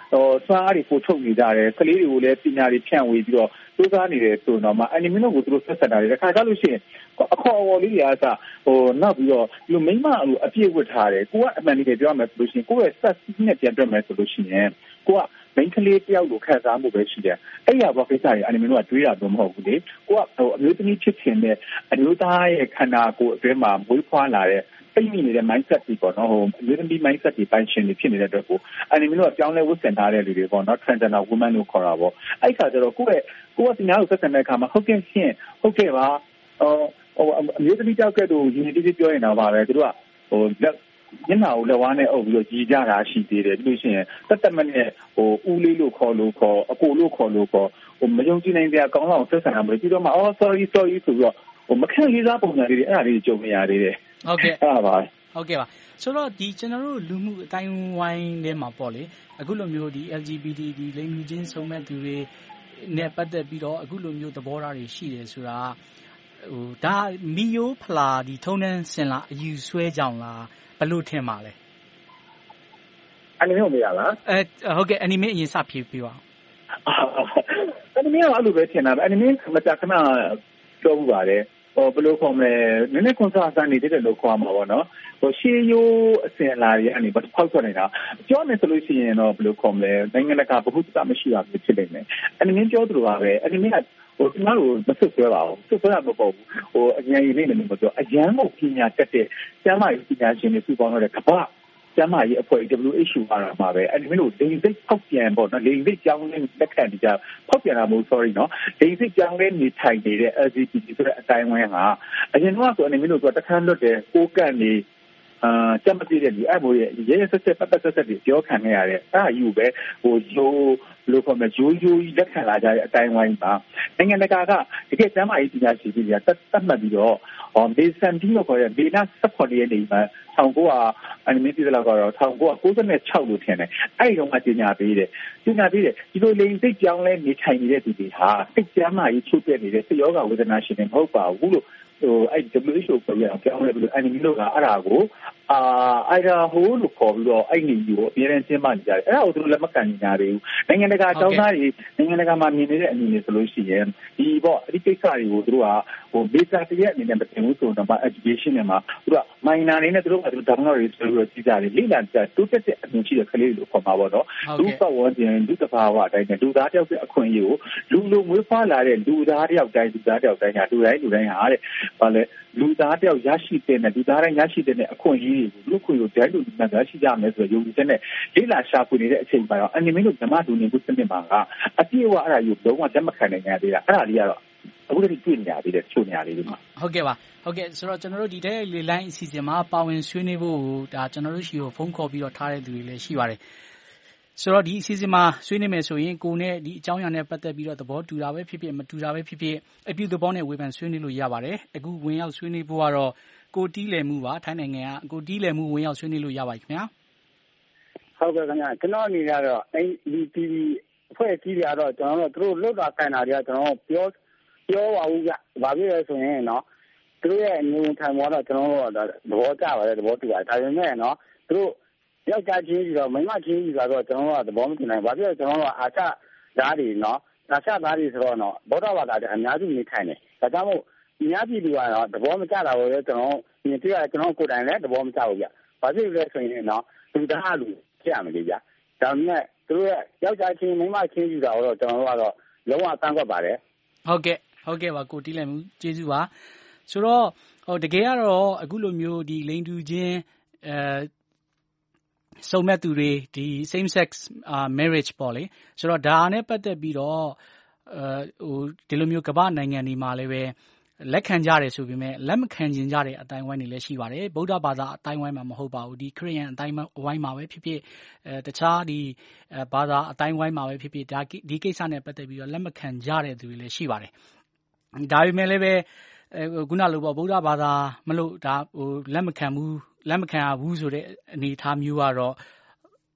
ဟိုစွမ်းအားတွေကိုထုတ်နေကြတယ်ကလေးတွေကိုလည်းပညာတွေဖြန့်ဝေပြီးတော့စူးစမ်းနေတယ်ဆိုတော့မှအနီမင်းတို့ကိုသူတို့ဆက်ဆက်တာတွေတခါကြလို့ရှိရင်အခေါ်အဝေါ်လေးတွေကစဟိုနောက်ပြီးတော့ဒီမိမအပြည့်ဝတ်ထားတယ်ကိုကအမှန်တကယ်ပြောရမယ်ဆိုလို့ရှိရင်ကိုရဲ့ဆက်စီးနဲ့ပြန်တွက်မယ်ဆိုလို့ရှိရင်ကိုကမိန်းကလေးတယောက်လိုခံစားမှုပဲရှိတယ်အဲ့ရဘောကိစ္စတွေအနီမင်းတို့ကတွေးတာတော့မဟုတ်ဘူးလေကိုကဟိုအမျိုးသမီးဖြစ်ခြင်းနဲ့အမျိုးသားရဲ့ခန္ဓာကိုယ်အတွင်းမှာမွေးဖွားလာတဲ့ပိတ်မိနေတဲ့ mindset တွေပေါ့နော်ဟိုအမျိုးသမီး mindset တွေပိုင်းရှင်တွေဖြစ်နေတဲ့အတွက်ကိုအနီမင်းတို့ကပြောင်းလဲဝတ်ဆင်ထားတဲ့လူတွေပေါ့နော် transgender woman လို့ခေါ်တာပေါ့အဲ့ခါကျတော့ကိုယ့်ရဲ့ကိုယ့်ကတရားကိုဆက်ဆံတဲ့အခါမှာဟုတ်ကဲ့ရှင်းဟုတ်ကဲ့ပါဟိုဟိုအမျိုးသမီးတောက်ကဲ့သို့ရင်းနှီးတိပြောရင်တော့ပါပဲသူတို့ကဟိုညနာကိုလက်ဝါးနဲ့အုပ်ပြီးတော့ကြီးကြတာရှိသေးတယ်ပြီးလို့ရှိရင်တက်တက်မနဲ့ဟိုဦးလေးလို့ခေါ်လို့ခေါ်အကိုလို့ခေါ်လို့ခေါ်ဟိုမယုံကြည်နိုင်တဲ့အကောင်းအောင်ဆက်ဆံရမယ်ပြီးတော့မှအော် sorry sorry ဆိုပြီးတော့ဟိုမခံလေးစားပုံစံလေးတွေအဲ့ဒါလေးကြုံနေရသေးတယ်ဟုတ်ကဲ့အဲ့ဒါပါဟုတ်ကဲ့ပါဆိုတော့ဒီကျွန်တော်တို့လူမှုအတိုင်းဝိုင်းထဲမှာပေါ့လေအခုလိုမျိုးဒီ L G B T ဒီလိင်လူချင်းစုံမဲ့သူတွေနဲ့ပတ်သက်ပြီးတော့အခုလိုမျိုးသဘောထားတွေရှိတယ်ဆိုတာဟိုဒါမီယိုဖလာဒီထုံးတန်းစင်လာအယူဆွဲကြောင်လားဘယ်လိုထင်ပါလဲအနီမေကိုမရလားအဲဟုတ်ကဲ့အနီမေအရင်စဖြေပြပါအနီမေကအဲ့လိုပဲထင်တာပဲအနီမေမကြခဏပြောမှုပါတယ်ဟိုဘယ်လိုခေါ်မလဲနည်းနည်းကွန်ဆာဆန်နေတဲ့လို့ခေါ်မှာပေါ့နော်ဟိုရှေးရိုးအစင်လာတွေအနေနဲ့ဖောက်ထွက်နေတာပြောမယ်ဆိုလို့ရှိရင်တော့ဘယ်လိုခေါ်မလဲနိုင်ငံတကာဗဟုသုတမရှိတာမျိုးဖြစ်နေတယ်အနီမင်းပြောသလိုပါပဲအနီမင်းကဟိုဒီမှာလို့မဆွဆွဲပါဘူးဆွဆွဲတာမပေါ့ဘူးဟိုအញ្ញံရည်လေးနဲ့မပြောအញ្ញံကိုပညာတက်တဲ့ကျမ်းမာရေးပညာရှင်တွေစုပေါင်းတဲ့ကမ္ဘာကျမ်းမာရေးအဖွဲ့ W H O ပါမှာပဲအဲ့ဒီမျိုးလိင်စိတ်ဖောက်ပြန်ပေါ့နော်လိင်စိတ်ကြောင်းလေးလက်ခံနေကြဖောက်ပြန်တာမဟုတ် sorry နော်လိင်စိတ်ကြောင်းလေးနေထိုင်နေတဲ့ L G B T ဆိုတဲ့အတိုင်းဝိုင်းဟာအရင်တော့ဆိုအနေမျိုးတော့တခါလွတ်တယ်ကိုကန့်နေအာကြမ်းမသိတဲ့လူအဲ့ဘိုးရဲ့ရဲရဲဆက်ဆက်ပတ်ပတ်ဆက်ဆက်တွေပြောခံနေရတဲ့အဲ့ဒါယူပဲဟိုယိုးလို့ခေါ်မယ်ယိုးယိုးကြီးလက်ခံလာကြတဲ့အတိုင်းဝိုင်းပါနိုင်ငံတကာကတကယ်ကျမ်းမာရေးပညာရှင်တွေကတတ်တတ်မှတ်ပြီးတော့ဟောမေဆန်တီလို့ခေါ်တဲ့မေနာ၁၇ရက်နေမှာ၁၉၀၀အနီမေပြည်လောက်ကတော့၁၉၉၆လို့ထင်တယ်အဲ့ဒီတော့မှပညာပေးတယ်ပညာပေးတယ်ဒီလိုလိင်စိတ်ကြောင်းလဲနေထိုင်နေတဲ့သူတွေဟာစိတ်ကျမ်းမာရေးချုပ်ပြနေတဲ့စိတ်ယောဂဝေဒနာရှင်တွေမဟုတ်ပါဘူးလို့ဟိုအဲ့ W H O ပြောရအောင်ပြောင်းလဲပြီးအနီမေလို့ကအဲ့ဒါကိုအာအဲ့ဒါဟိုလို့ခေါ်ပြီးတော့အဲ့ဒီကိုအများနဲ့ကျင်းပနေကြတယ်အဲ့ဒါကိုသူတို့လက်မခံနေကြသေးဘူးနိုင်ငံတကာအကြောင်းသားတွေနိုင်ငံတကာမှာမြင်နေတဲ့အအနေနဲ့ဆိုလို့ရှိရင်ဒီပေါ့အဲ့ဒီကိစ္စတွေကိုသူတို့ကဟို beta တရက်အနေနဲ့မတင်ဘူးဆိုတော့ education နဲ့မှာသူတို့က minor အနေနဲ့သူတို့ကသူတို့ download တွေဆိုလို့ကြီးကြတယ်လေ့လာကြတိုးတက်တဲ့အမြင်ရှိတဲ့ကလေးတွေလို့ခေါ်မှာပေါ့နော်လူပတ်ဝန်းကျင်လူတဘာဝအတိုင်းနဲ့လူသားတယောက်ရဲ့အခွင့်အရေးကိုလူလူမွေးဖွားလာတဲ့လူသားတယောက်တိုင်းလူသားတယောက်တိုင်းဟာလူတိုင်းလူတိုင်းဟာတဲ့ဘာလဲလူသားတယောက်ရရှိတဲ့နဲ့လူသားတိုင်းရရှိတဲ့အခွင့်အရေးကိုလူခွင့်ကိုတန်းတူနဲ့ရရှိကြမယ်ဆိုတော့ယုံကြည်ချက်နဲ့လေ့လာရှာဖွေနေတဲ့အချိန်မှာတော့အနိမင်းတို့ဓမ္မဒုနေမှုစနစ်မှာကအပြည့်အဝအဲ့ဒါယူလုံးဝလက်မခံနိုင်ကြသေးတာအဲ့ဒါလေးကတော့အခုတည်းတွေ့နေရသေးတယ်ချို့နေရသေးတယ်မှာဟုတ်ကဲ့ပါဟုတ်ကဲ့ဆိုတော့ကျွန်တော်တို့ဒီတဲ့လေလိုင်းအစီအစဉ်မှာပါဝင်ဆွေးနွေးဖို့ဒါကျွန်တော်တို့ရှိကိုဖုန်းခေါ်ပြီးတော့ထားတဲ့သူတွေလည်းရှိပါတယ်ဆိုတော့ဒီအစီအစဉ်မှာဆွေးနွေးမယ်ဆိုရင်ကိုနဲ့ဒီအကြောင်းအရာနဲ့ပတ်သက်ပြီးတော့သဘောတူတာပဲဖြစ်ဖြစ်မတူတာပဲဖြစ်ဖြစ်အပြုသဘောနဲ့ဝေဖန်ဆွေးနွေးလို့ရပါတယ်အခုဝင်ရောက်ဆွေးနွေးဖို့ကတော့ကိုတီးလည်မှုပါထိုင်းနိုင်ငံကကိုတီးလည်မှုဝင်ရောက်ဆွေးနွေးလို့ရပါပြီခင်ဗျာဟုတ်ကဲ့ခင်ဗျာကျွန်တော်အနေနဲ့တော့အဲဒီတီဗီအဖွဲ့အစည်းတွေကတော့ကျွန်တော်တို့သူတို့လွတ်တာခံတာတွေကကျွန်တော်ပြောပြောပါဦးကြဘာဖြစ်လဲဆိုရင်เนาะသူတို့ရဲ့အနေနဲ့ထိုင်ပေါ်တော့ကျွန်တော်တို့သဘောကျပါတယ်သဘောတူပါတယ်ဒါပေမဲ့เนาะသူတို့ယောက်ျားချင်းကြီးတော့မိန်းမချင်းကြီးဆိုတော့ကျွန်တော်တို့ကသဘောမတူနိုင်ဘာဖြစ်လဲကျွန်တော်တို့ကအာရှဓာတ်တွေเนาะအာရှဓာတ်တွေဆိုတော့เนาะဗုဒ္ဓဘာသာတွေအများစုနေထိုင်တယ်ဒါကြောင့်မို့အများပြည်သူကတော့သဘောမကျတာကိုလည်းကျွန်တော်မြင်တွေ့ရကျွန်တော်ကိုယ်တိုင်လည်းသဘောမကျဘူးဗျဘာဖြစ်လဲဆိုရင်เนาะသူသားလူဖြစ်ရမယ်လေဗျဒါပေမဲ့သူတို့ရဲ့ယောက်ျားချင်းမိန်းမချင်းကြီးတော့ကျွန်တော်တို့ကတော့လုံးဝကန့်ကွက်ပါတယ်ဟုတ်ကဲ့ဟုတ်ကဲ့ပါကိုတီးလည်းမှုကျေးဇူးပါဆိုတော့ဟိုတကယ်ကတော့အခုလိုမျိုးဒီလိင်တူချင်းအဲစုံမဲ့သူတွေဒီ same sex uh, marriage ပေါ့လေဆိုတော့ဒါနဲ့ပတ်သက်ပြီးတော့အဲဟိုဒီလိုမျိုးကမ္ဘာနိုင်ငံတွေမှာလည်းပဲလက်ခံကြတယ်ဆိုပေမဲ့လက်မခံကျင်ကြတဲ့အတိုင်းဝိုင်းတွေလည်းရှိပါတယ်ဗုဒ္ဓဘာသာအတိုင်းဝိုင်းမှာမဟုတ်ပါဘူးဒီခရစ်ယာန်အတိုင်းဝိုင်းမှာပဲဖြစ်ဖြစ်အဲတခြားဒီဘာသာအတိုင်းဝိုင်းမှာပဲဖြစ်ဖြစ်ဒါဒီကိစ္စနဲ့ပတ်သက်ပြီးတော့လက်မခံကြတဲ့သူတွေလည်းရှိပါတယ်ဒါပေမဲ့လည်းပဲခုနလိုပေါ့ဗုဒ္ဓဘာသာမလို့ဒါဟိုလက်မခံဘူးလက်မခံဘူးဆိုတဲ့အနေအထားမျိုးကတော့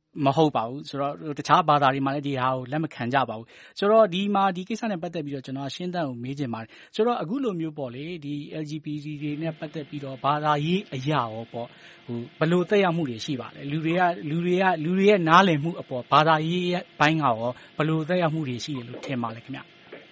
မဟုတ်ပါဘူးဆိုတော့တခြားဘာသာတွေမှာလည်းဒီဟာကိုလက်မခံကြပါဘူးဆိုတော့ဒီမှာဒီကိစ္စနဲ့ပတ်သက်ပြီးတော့ကျွန်တော်ရှင်းတန်းကိုမေးချင်ပါတယ်ဆိုတော့အခုလိုမျိုးပေါ့လေဒီ L G B T တွေနဲ့ပတ်သက်ပြီးတော့ဘာသာရေးအရာရောပေါ့ဟိုဘယ်လိုသက်ရောက်မှုတွေရှိပါလဲလူတွေကလူတွေကလူတွေရဲ့နားလည်မှုအပေါ်ဘာသာရေးဘိုင်းကရောဘယ်လိုသက်ရောက်မှုတွေရှိတယ်လို့ထင်ပါလဲခင်ဗျ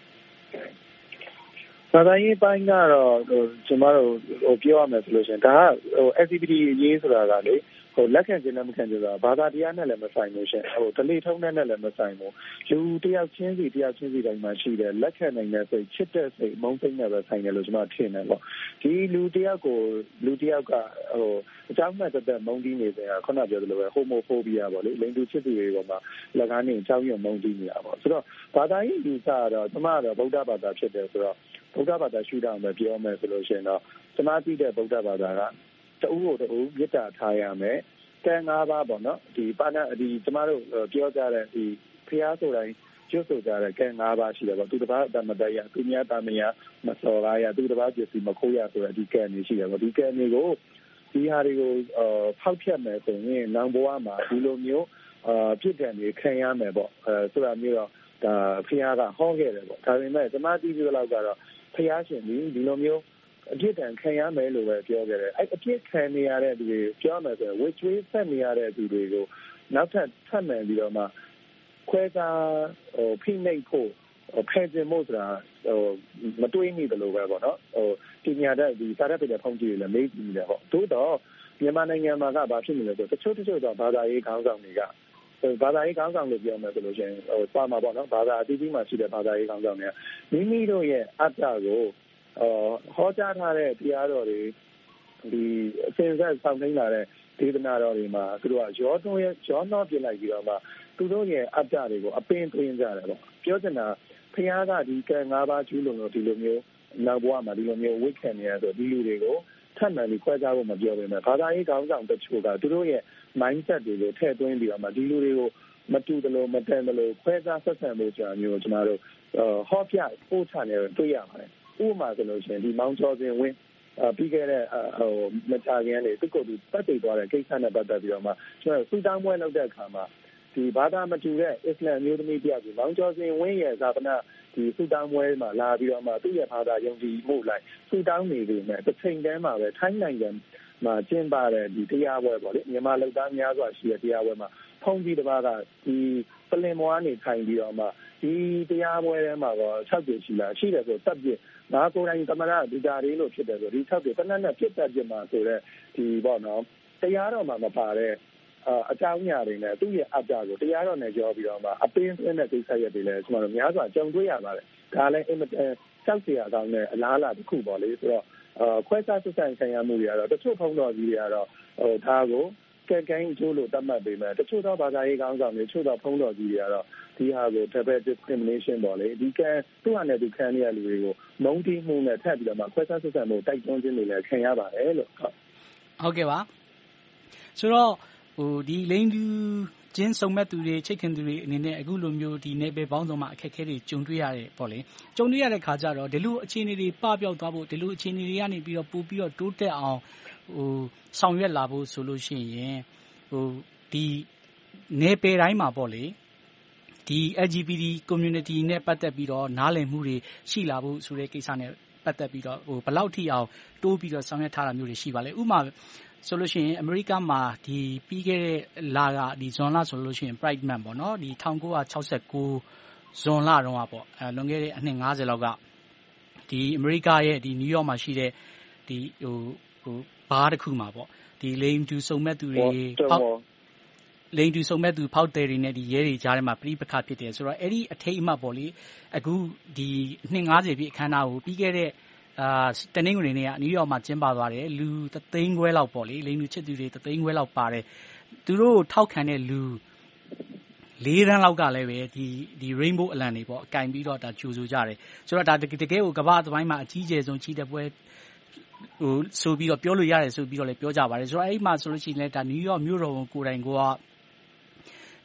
ဘာသာရေးပိုင်းကတော့ဟိုကျွန်တော်တို့ဟိုပြောရမယ်ဆိုလို့ရှိရင်ဒါကဟို L G B T အရေးဆိုတာကလေဟိုလက်ခံခြင်းနဲ့မခံခြင်းဆိုတာဘာသာတရားနဲ့လည်းမဆိုင်လို့ရှင်ဟိုတလေထုံးနဲ့လည်းမဆိုင်ဘူးလူတယောက်ချင်းစီတယောက်ချင်းစီတိုင်းမှာရှိတယ်လက်ခံနိုင်တဲ့စိတ်ချစ်တဲ့စိတ်မုန်းစိတ်နဲ့ပဲဆိုင်တယ်လို့ကျွန်တော်ထင်တယ်ပေါ့ဒီလူတယောက်ကိုလူတယောက်ကဟိုအကြောင်းမဲ့သက်သက်မုန်းတီးနေတယ်ခုနပြောသလိုပဲ homophobia ပေါ့လေလိင်တူချစ်သူတွေပေါ်မှာလက်ကားနေအကြောင်းရမုန်းတီးနေတာပေါ့ဆိုတော့ဘာသာရေးယူဆတော့ကျွန်မကတော့ဗုဒ္ဓဘာသာဖြစ်တယ်ဆိုတော့ဗုဒ္ဓဘာသာရှုထောင့်ပဲပြောမယ်ဆိုလို့ရှိရင်တော့ကျွန်မသိတဲ့ဗုဒ္ဓဘာသာကတူကိုတူမေတ္တာထားရမယ်ကံ၅ပါးပေါ့နော်ဒီပါဏဒီကျမတို့ပြောကြတဲ့ဒီဖျားဆိုတိုင်းကျွတ်ဆိုကြတဲ့ကံ၅ပါးရှိတယ်ပေါ့သူတစ်ပါးအတမတရသူများတာမယမစော်ကားရသူတစ်ပါးပစ္စည်းမခိုးရဆိုတဲ့ဒီကံတွေရှိတယ်ပေါ့ဒီကံတွေကိုဒီဟာတွေကိုအဖောက်ဖြတ်မယ်ဆိုရင်နောင်ဘဝမှာဒီလိုမျိုးအပြစ်ဒဏ်တွေခံရမယ်ပေါ့အဲဆိုတာမျိုးတော့ဒါဖျားကဟောခဲ့တယ်ပေါ့ဒါပေမဲ့ကျမသိပြီးတော့ကတော့ဖျားရှင်ဒီဒီလိုမျိုးအပြစ်ဒဏ်ခံရမယ်လို့ပဲပြောခဲ့တယ်အဲ့အပြစ်ခံနေရတဲ့သူတွေပြောမယ်ဆိုရင်ဝေချွေးဆက်နေရတဲ့သူတွေကိုနောက်ထပ်ထပ်မှန်ပြီးတော့မှခွဲခြားဟိုဖိနှိပ်ဖို့ဖယ်ကျင်ဖို့ဆိုတာဟိုမတွေးမိတယ်လို့ပဲပေါ့နော်ဟိုပညာတတ်ဒီစာရက်တဲ့ဖုန်းကြီးတွေလည်းမေးကြည့်တယ်ပေါ့သို့တော့မြန်မာနိုင်ငံမှာကဘာဖြစ်နေလဲဆိုတချို့တချို့တော့ဘာသာရေးခေါင်းဆောင်တွေကဘာသာရေးခေါင်းဆောင်လို့ပြောမယ်ဆိုလို့ရှိရင်ဟိုပါမှာပေါ့နော်ဘာသာအသီးသီးမှာရှိတဲ့ဘာသာရေးခေါင်းဆောင်တွေကမိမိတို့ရဲ့အတ္တကိုအော်ဟောကြားထားတဲ့တရားတော်တွေဒီအစဉ်ဆက်ဆောင်နေလာတဲ့ဒေသနာတော်တွေမှာသူတို့ကရောတွန်းရောနှောပြလိုက်ပြီးတော့မှသူတို့ရဲ့အတ္တတွေကိုအပင်သွင်းကြတယ်ပေါ့ပြောချင်တာဖခင်ကဒီကံ၅ပါးကျူးလွန်လို့ဒီလိုမျိုးနောက်ဘဝမှာဒီလိုမျိုးဝိခံနေရဆိုဒီလူတွေကိုထပ်မှန်ပြီးခွဲခြားဖို့မပြောဘဲနဲ့ဘာသာရေးခေါင်းဆောင်တချို့ကသူတို့ရဲ့ mindset တွေကိုထည့်သွင်းပြီးတော့မှဒီလူတွေကိုမတူတယ်လို့မတန်တယ်လို့ခွဲခြားဆက်ဆံဖို့ကြာမျိုးကျွန်တော်တို့ဟောပြပို့ချနေတွေ့ရပါတယ်ဥပမာဆိုလို့ရှိရင်ဒီမောင်ကျော်စင်ဝင်းပြီးခဲ့တဲ့ဟိုမချခင်ကနေသူ့ကိုယ်သူပတ်သိသွားတဲ့ကိစ္စနဲ့ပတ်သက်ပြီးတော့မှကျွန်တော်စူတောင်းပွဲလုပ်တဲ့အခါမှာဒီဘာသာမတူတဲ့အစ္စလမ်မျိုးသမီးတယောက်ကိုမောင်ကျော်စင်ဝင်းရဲ့ဇာပနာဒီစူတောင်းပွဲမှာလာပြီးတော့မှသူ့ရဲ့ဘာသာယုံကြည်မှုလိုက်စူတောင်းနေပြီမဲ့တစ်ချိန်တည်းမှာပဲထိုင်းနိုင်ငံမှာကျင်းပတဲ့ဒီတရားပွဲပေါ့လေမြန်မာလူသားများစွာရှိတဲ့တရားပွဲမှာဖုန်ကြီးတစ်ပါးကဒီပလင်မွားနေထိုင်ပြီးတော့မှဒီတရားပွဲထဲမှာတော့၆ကျရှိလားရှိတယ်ဆိုတပ်ပြငါကိုယ်တိုင်သမရဒီဓာရီလို့ဖြစ်တယ်ဆိုဒီ၆ကျတနက်နဲ့ဖြစ်တတ်ပြမှာဆိုတော့ဒီပေါ့နော်တရားတော်မှာမပါတဲ့အကြောင်းအရာတွေနဲ့သူ့ရဲ့အတ္တကိုတရားတော်နဲ့ကြောပြီးတော့မှအပင်းသွင်းတဲ့ကိစ္စရပ်တွေလည်းကျွန်တော်တို့များစွာကြုံတွေ့ရပါတယ်ဒါလည်းအင်မတန်ကြောက်စရာကောင်းတဲ့အလားအလာတစ်ခုပေါ့လေဆိုတော့ခွဲခြားဆက်ဆံခံရမှုတွေကတော့တချို့ဖုံးတော်ကြီးတွေကတော့ဟိုဒါကိုကဲကဲကျိုးလို့တတ်မှတ်ပေးမယ်တချို့တော့ဘာသာရေးကောင်းဆောင်တွေတချို့တော့ဖုံးတော်ကြီးတွေကတော့ဒီဟာကို double discrimination ပေါ့လေဒီကံသူ့ဟာနဲ့သူခံရတဲ့လူတွေကိုမုန်းတီးမှုနဲ့ထပ်ပြီးတော့မှခွဲခြားဆက်ဆံမှုတိုက်တွန်းခြင်းတွေလည်းခံရပါတယ်လို့ဟုတ်ဟုတ်ကဲ့ပါဆိုတော့ဟိုဒီလိန်သူချင်းစုံမဲ့သူတွေချိတ်ခင်သူတွေအနေနဲ့အခုလိုမျိုးဒီနယ်ပယ်ပေါင်းစုံမှာအခက်အခဲတွေကြုံတွေ့ရတယ်ပေါ့လေကြုံတွေ့ရတဲ့ခါကျတော့ဒီလိုအခြေအနေတွေပပျောက်သွားဖို့ဒီလိုအခြေအနေတွေကနေပြီးတော့ပို့ပြီးတော့တိုးတက်အောင်ဟိုဆောင်ရွက်လာဖို့ဆိုလို့ရှိရင်ဟိုဒီနယ်ပယ်တိုင်းမှာပေါ့လေဒီ L G B T community နဲ့ပတ်သက်ပြီးတော့နားလည်မှုတွေရှိလာဖို့ဆိုတဲ့ကိစ္စနဲ့ပတ်သက်ပြီးတော့ဟိုဘယ်လောက်ထိအောင်တိုးပြီးတော့ဆောင်ရွက်ထားတာမျိုးတွေရှိပါလဲဥပမာဆိုလို့ရှိရင်အမေရိကမှာဒီပြီးခဲ့တဲ့လကဒီဇွန်လဆိုလို့ရှိရင် Pride Month ပေါ့နော်ဒီ၁၉၆၉ဇွန်လတုန်းကပေါ့အဲလွန်ခဲ့တဲ့အနှစ်၅၀လောက်ကဒီအမေရိကရဲ့ဒီနယူးယောက်မှာရှိတဲ့ဒီဟိုဟိုဘားတစ်ခုမှာပေါ့ဒီလိန်တူစုံမဲ့သူတွေဖောက်လိန်တူစုံမဲ့သူဖောက်တယ်တွေနဲ့ဒီရဲတွေကြားထဲမှာပြိပခဖြစ်တယ်ဆိုတော့အဲ့ဒီအထိတ်အမှတ်ပေါ့လေအခုဒီနှစ်၅၀ပြည့်အခမ်းအနားကိုပြီးခဲ့တဲ့အာတနင်္ဂနွေနေ့ကနယူးယောက်မှာကျင်းပသွားတယ်လူသသိန်းခွဲလောက်ပေါ့လေလိန်လူချစ်သူတွေသသိန်းခွဲလောက်ပါတယ်သူတို့ထောက်ခံတဲ့လူလေးတန်းလောက်ကလည်းပဲဒီဒီ rainbow အလံတွေပေါ့အကင်ပြီးတော့ဒါကြိုဆိုကြတယ်ဆိုတော့ဒါတကယ်ကိုကမ္ဘာသမိုင်းမှာအကြီးကျယ်ဆုံးချီတဲ့ပွဲဟိုဆိုပြီးတော့ပြောလို့ရတယ်ဆိုပြီးတော့လည်းပြောကြပါတယ်ဆိုတော့အဲ့ဒီမှာဆိုလို့ရှိရင်လည်းဒါနယူးယောက်မြို့တော်ကိုယ်တိုင်ကဒီ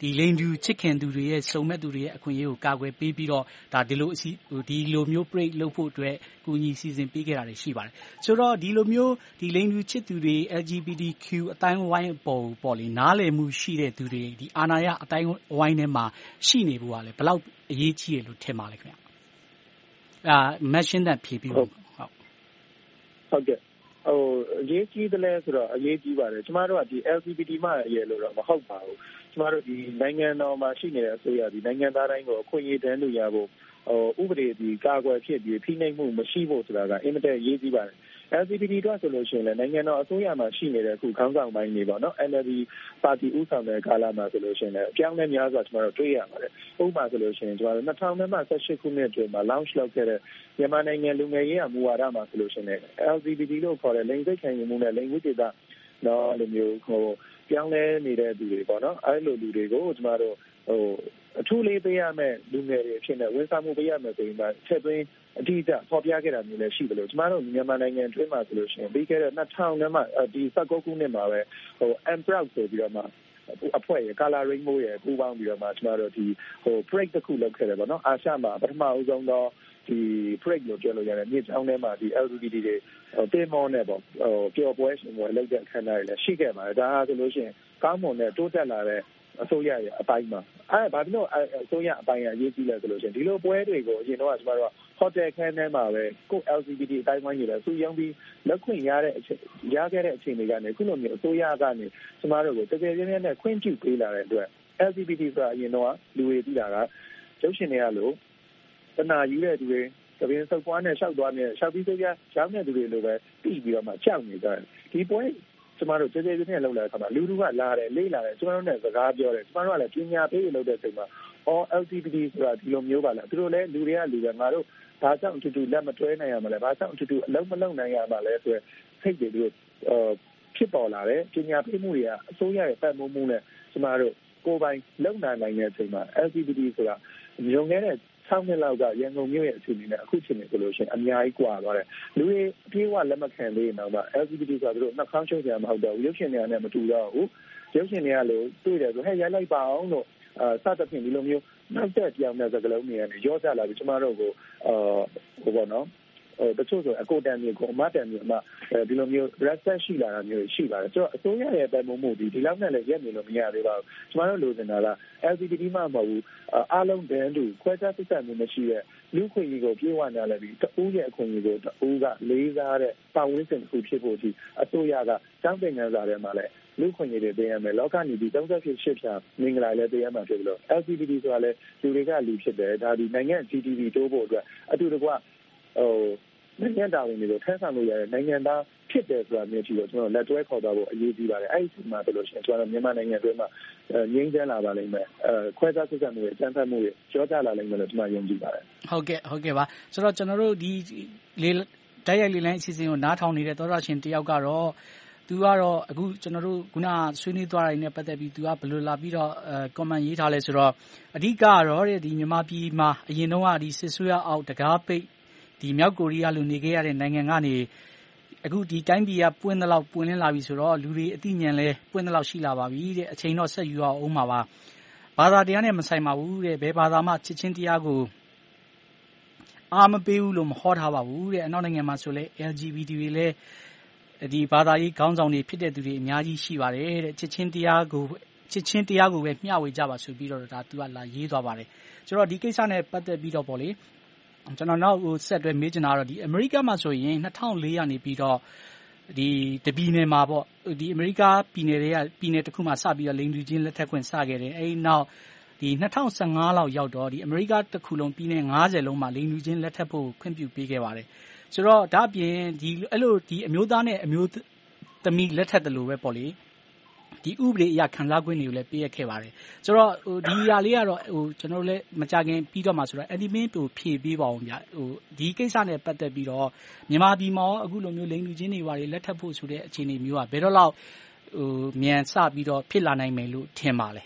ဒီလိင်တူချစ်ခင်သူတွေရဲ့စုံမဲ့သူတွေရဲ့အခွင့်အရေးကိုကာကွယ်ပေးပြီးတော့ဒါဒီလိုအစီဒီလိုမျိုး break လုပ်ဖို့အတွက်ကူညီစီစဉ်ပေးခဲ့တာတွေရှိပါတယ်ဆိုတော့ဒီလိုမျိုးဒီလိင်တူချစ်သူတွေ L G B T Q အတိုင်းဝိုင်းပေါ်ပေါ်လေနားလည်မှုရှိတဲ့သူတွေဒီအာဏာရအတိုင်းဝိုင်းထဲမှာရှိနေဖို့ကလည်းဘယ်လောက်အရေးကြီးတယ်လို့ထင်ပါလဲခင်ဗျအာမက်ရှင်းတဲ့ဖြေပြီးဟုတ်ဟုတ်ကဲ့ဟိုအရေးကြီးတယ်လဲဆိုတော့အရေးကြီးပါတယ်ကျမတို့ကဒီ L G B T မှရဲ့လို့တော့မဟုတ်ပါဘူးကျမတို့ဒီနိုင်ငံတော်မှာရှိနေတဲ့အစိုးရဒီနိုင်ငံသားတိုင်းကိုအခွင့်အရေးတန်းလို့ရဖို့ဟိုဥပဒေဒီကာကွယ်ဖြစ်ပြီးဖိနှိပ်မှုမရှိဖို့ဆိုတာကအင်မတန်အရေးကြီးပါတယ် L G B T တော့ဆိုလို့ရှိရင်လည်းနိုင်ငံတော်အစိုးရမှာရှိနေတဲ့အခုခေါင်းဆောင်ပိုင်းတွေပေါ့နော် N L D ပါတီဦးဆောင်တဲ့ကာလမှာဆိုလို့ရှိရင်လည်းအပြောင်းလဲများစွာကျမတို့တွေ့ရပါတယ်ဥပမာဆိုလို့ရှိရင်ကျမတို့၂၀၁၈ခုနှစ်အတွင်းမှာ launch လုပ်ခဲ့တဲ့မြန်မာနိုင်ငံလူငယ်ရေးမူဝါဒမှာဆိုလို့ရှိရင် L G B T လို့ခေါ်တဲ့လိင်စိတ်ခံယူမှုနဲ့လိင်ဝိသေသနော်လိုမျိုးဟိုပြောင်းလဲနေတဲ့သူတွေပေါ့နော်အဲ့လိုလူတွေကိုကျမတို့ဟိုအထူးလေးပေးရမယ်လူငယ်တွေအဖြစ်နဲ့ဝန်ဆောင်မှုပေးရမယ်ဆိုရင်မှချက်သွင်းအတိအကျဖော်ပြခဲ့တာမျိုးလည်းရှိတယ်လို့ကျမတို့မြန်မာနိုင်ငံအတွင်းမှာဆိုလို့ရှိရင်ပြီးခဲ့တဲ့၂၀၀၀နဲ့မှဒီ၁၉ခုနှစ်မှာပဲဟို I'm proud ဆိုပြီးတော့မှအဖွဲ့ရ Color Rainbow ရပူးပေါင်းပြီးတော့မှကျမတို့ဒီဟို break တစ်ခုလုပ်ခဲ့တယ်ပေါ့နော်အာရှမှာပထမအဆုံးတော့ဒီ break လို့ပြောလို့ရတယ်မြေချောင်းထဲမှာဒီ L G B T တွေတင်မောနဲ့ပေါ့ဟိုပျော်ပွဲရှင်ပွဲလုပ်တဲ့အခမ်းအနားတွေလည်းရှိခဲ့ပါတယ်ဒါဆိုလို့ရှိရင်ကောင်းမွန်တဲ့တိုးတက်လာတဲ့အစိုးရရဲ့အပိုင်းမှာအဲဘာဖြစ်လို့အစိုးရအပိုင်းအရေးကြီးလဲဆိုလို့ရှိရင်ဒီလိုပွဲတွေကိုအရင်တော့ကျမတို့ကဟိုတယ်ခန်းထဲမှာပဲကို L G B T အတိုင်းဝိုင်းကြီးလဲစူရောင်းပြီးလက်ခွင့်ရတဲ့အချိန်ရခဲ့တဲ့အချိန်တွေကနေခုလိုမျိုးအစိုးရကနေကျမတို့ကိုတကယ်ချင်းနဲ့ခွင့်ပြုပေးလာတဲ့အတွက် L G B T ဆိုတာအရင်တော့လူတွေသိတာကရုပ်ရှင်တွေကလို့တနာယူတဲ့သူတွေတပင်းစုပ်ပွားနဲ့ရှောက်သွားနဲ့ရှောက်ပြီးဆိုကြရောင်းတဲ့သူတွေလိုပဲပြီးပြီးတော့မှကြောက်နေကြတယ်ဒီပွဲကျမတို့ကျေကျေချင်းနဲ့လောက်လာတဲ့အခါမှာလူလူကလာတယ်လေးလာတယ်ကျမတို့နဲ့စကားပြောတယ်ကျမတို့ကလည်းပညာပေးလုပ်တဲ့အချိန်မှာအော် L G B T ဆိုတာဒီလိုမျိုးပါလားသူတို့လည်းလူတွေကလူတွေငါတို့ဘာကြောင့်အတူတူလက်မတွဲနိုင်ရမလဲဘာကြောင့်အတူတူအလုံးမလုံးနိုင်ရမလဲဆိုတော့စိတ်တွေသူတို့ဖြစ်ပေါ်လာတယ်ပညာပေးမှုတွေကအစိုးရရဲ့ပတ်မှုမှုနဲ့ကျမတို့ကိုယ်ပိုင်လုံနိုင်နိုင်တဲ့အချိန်မှာ L G B T ဆိုတာညုံနေတဲ့၆နှစ်လောက်ကရန်ကုန်မြို့ရဲ့အခြေအနေနဲ့အခုချိန်နေဆိုလို့ရှိရင်အများကြီးကွာသွားတယ်လူတွေအပြေးအဝလက်မခံသေးရင်တော့ L G B T ဆိုတာတို့နှာခေါင်းချုပ်ကြမဟုတ်တော့ဘူးရုပ်ရှင်တွေကလည်းမတူတော့ဘူးရုပ်ရှင်တွေကလို့တွေ့တယ်ဆိုဟဲ့ရိုက်လိုက်ပါအောင်လို့အာစသဖြင့်ဒီလိုမျိုးနောက်သက်ပြောင်းတဲ့စကားလုံးတွေကနေရောကြလာပြီးကျမတို့ကိုအာဟိုပေါ့နော်ဟိုတချို့ဆိုအကိုတန်မျိုးကိုအမတန်မျိုးအမဒီလိုမျိုး respect ရှိလာတာမျိုးရှိပါတယ်ဆိုတော့အစိုးရရဲ့ပတ်မှုမှုဒီဒီလောက်နဲ့လည်းရက်နေလို့မရသေးပါဘူးကျမတို့လိုချင်တာက L G B T မှမဟုတ်ဘူးအားလုံးတန်းတူခွဲခြားဆက်ဆံမှုမရှိတဲ့လူခွင့်ရေးကိုပြေဝနာလည်းပြီးတဦးရဲ့အခွင့်အရေးကိုတဦးကလေးစားတဲ့ပတ်ဝန်းကျင်တစ်ခုဖြစ်ဖို့ဒီအစိုးရကကျောင်းသင်ခန်းစာထဲမှာလည်းလူခွင့်ရေးတွေပေးရမယ်လောကနီဒီသုံးဆဖြစ်ရှစ်ဖြာမင်္ဂလာလည်းပေးရမှာဖြစ်လို့ L G B T ဆိုတာလည်းလူတွေကလူဖြစ်တယ်ဒါဒီနိုင်ငံ G D P တိုးဖို့အတွက်အတူတကွဟိုနိုင်ငံသားဝင်တွေကိုထမ်းဆောင်လို့ရတဲ့နိုင်ငံသားဖြစ်တယ်ဆိုတာမျိုးရှိတော့ကျွန်တော်လက်တွဲခေါ်သွားဖို့အရေးကြီးပါတယ်အဲ့ဒီမှာဆိုလို့ရှိရင်ကျွန်တော်မြန်မာနိုင်ငံအတွင်းမှာငြိမ်းချမ်းလာပါလိမ့်မယ်အဲခွဲခြားဆက်ဆံမှုတွေအကြမ်းဖက်မှုတွေကြောကြလာလိမ့်မယ်လို့ကျွန်တော်ယုံကြည်ပါတယ်ဟုတ်ကဲ့ဟုတ်ကဲ့ပါဆိုတော့ကျွန်တော်တို့ဒီလေတိုက်ရိုက်လေလိုင်းအစီအစဉ်ကိုနားထောင်နေတဲ့သောရရှင်တယောက်ကတော့သူကတော့အခုကျွန်တော်တို့ခုနဆွေးနွေးသွားတာနဲ့ပတ်သက်ပြီးသူကဘယ်လိုလာပြီးတော့အဲ comment ရေးထားလဲဆိုတော့အဓိကကတော့ဒီမြန်မာပြည်မှာအရင်တော့ဒီစစ်ဆွေးရအောက်တကားပိတ်ဒီမြောက်ကိုရီးယားလိုနေခဲ့ရတဲ့နိုင်ငံကနေအခုဒီတိုင်းပြည်ကပွင့်သလောက်ပွင့်လင်းလာပြီဆိုတော့လူတွေအသိဉာဏ်လဲပွင့်သလောက်ရှိလာပါပြီတဲ့အချိန်တော့ဆက်ယူရအောင်ပါပါဘာသာတရားနဲ့မဆိုင်ပါဘူးတဲ့ဘယ်ဘာသာမှချစ်ချင်းတရားကိုအားမပေးဘူးလို့မဟောထားပါဘူးတဲ့အနောက်နိုင်ငံမှာဆိုလဲ L G B T တွေလဲဒီဘာသာရေးခေါင်းဆောင်တွေဖြစ်တဲ့သူတွေအများကြီးရှိပါတယ်တဲ့ချစ်ချင်းတရားကိုချစ်ချင်းတရားကိုပဲမျှဝေကြပါဆိုပြီးတော့ဒါသူကလာရေးသွားပါတယ်ဆိုတော့ဒီကိစ္စနဲ့ပတ်သက်ပြီးတော့ပေါ့လေကျွန်တော်နောက်ဟိုဆက်တွဲမေးချင်တာတော့ဒီအမေရိကမှာဆိုရင်၂၀၀၄ကနေပြီးတော့ဒီတပြည်နယ်မှာပေါ့ဒီအမေရိကပြည်နယ်တွေကပြည်နယ်တစ်ခုမှာစပြီးတော့လိင်တူချင်းလက်ထပ်ခွင့်စခဲ့တယ်အဲဒီနောက်ဒီ၂၀၁၅လောက်ရောက်တော့ဒီအမေရိကတစ်ခုလုံးပြည်နယ်၅၀လုံးမှာလိင်တူချင်းလက်ထပ်ဖို့ခွင့်ပြုပေးခဲ့ပါတယ်ဆိုတော့ဒါအပြင်ဒီအဲ့လိုဒီအမျိုးသားနဲ့အမျိုးသမီးလက်ထပ်တယ်လို့ပဲပေါ့လေဒီဥပဒေအရခံစား권တွေကိုလည်းပေးရခဲ့ပါတယ်ဆိုတော့ဟိုဒီຢာလေးကတော့ဟိုကျွန်တော်လည်းမကြခင်ပြီးတော့မှဆိုတော့ admin ကိုဖြည့်ပေးပါအောင်ဗျဟိုဒီကိစ္စနဲ့ပတ်သက်ပြီးတော့မြန်မာပြည်မှာအခုလိုမျိုးလိင်လူချင်းတွေပါလေလက်ထပ်ဖို့ဆိုတဲ့အခြေအနေမျိုးကဘယ်တော့လောက်ဟိုမြန်စပြီးတော့ဖြစ်လာနိုင်မယ်လို့ထင်ပါလဲ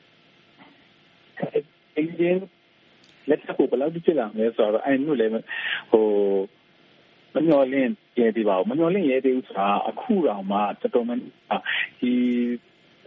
အင်းချင်းလက်ထပ်ဖို့ဘယ်လောက်ဖြစ်လာမလဲဆိုတော့အဲ့မျိုးလည်းဟိုမမျော်လင့်ရဲသေးပါဘူးမမျော်လင့်ရဲသေးဘူးဆိုတာအခုတော့မှတော်တော်များဒီ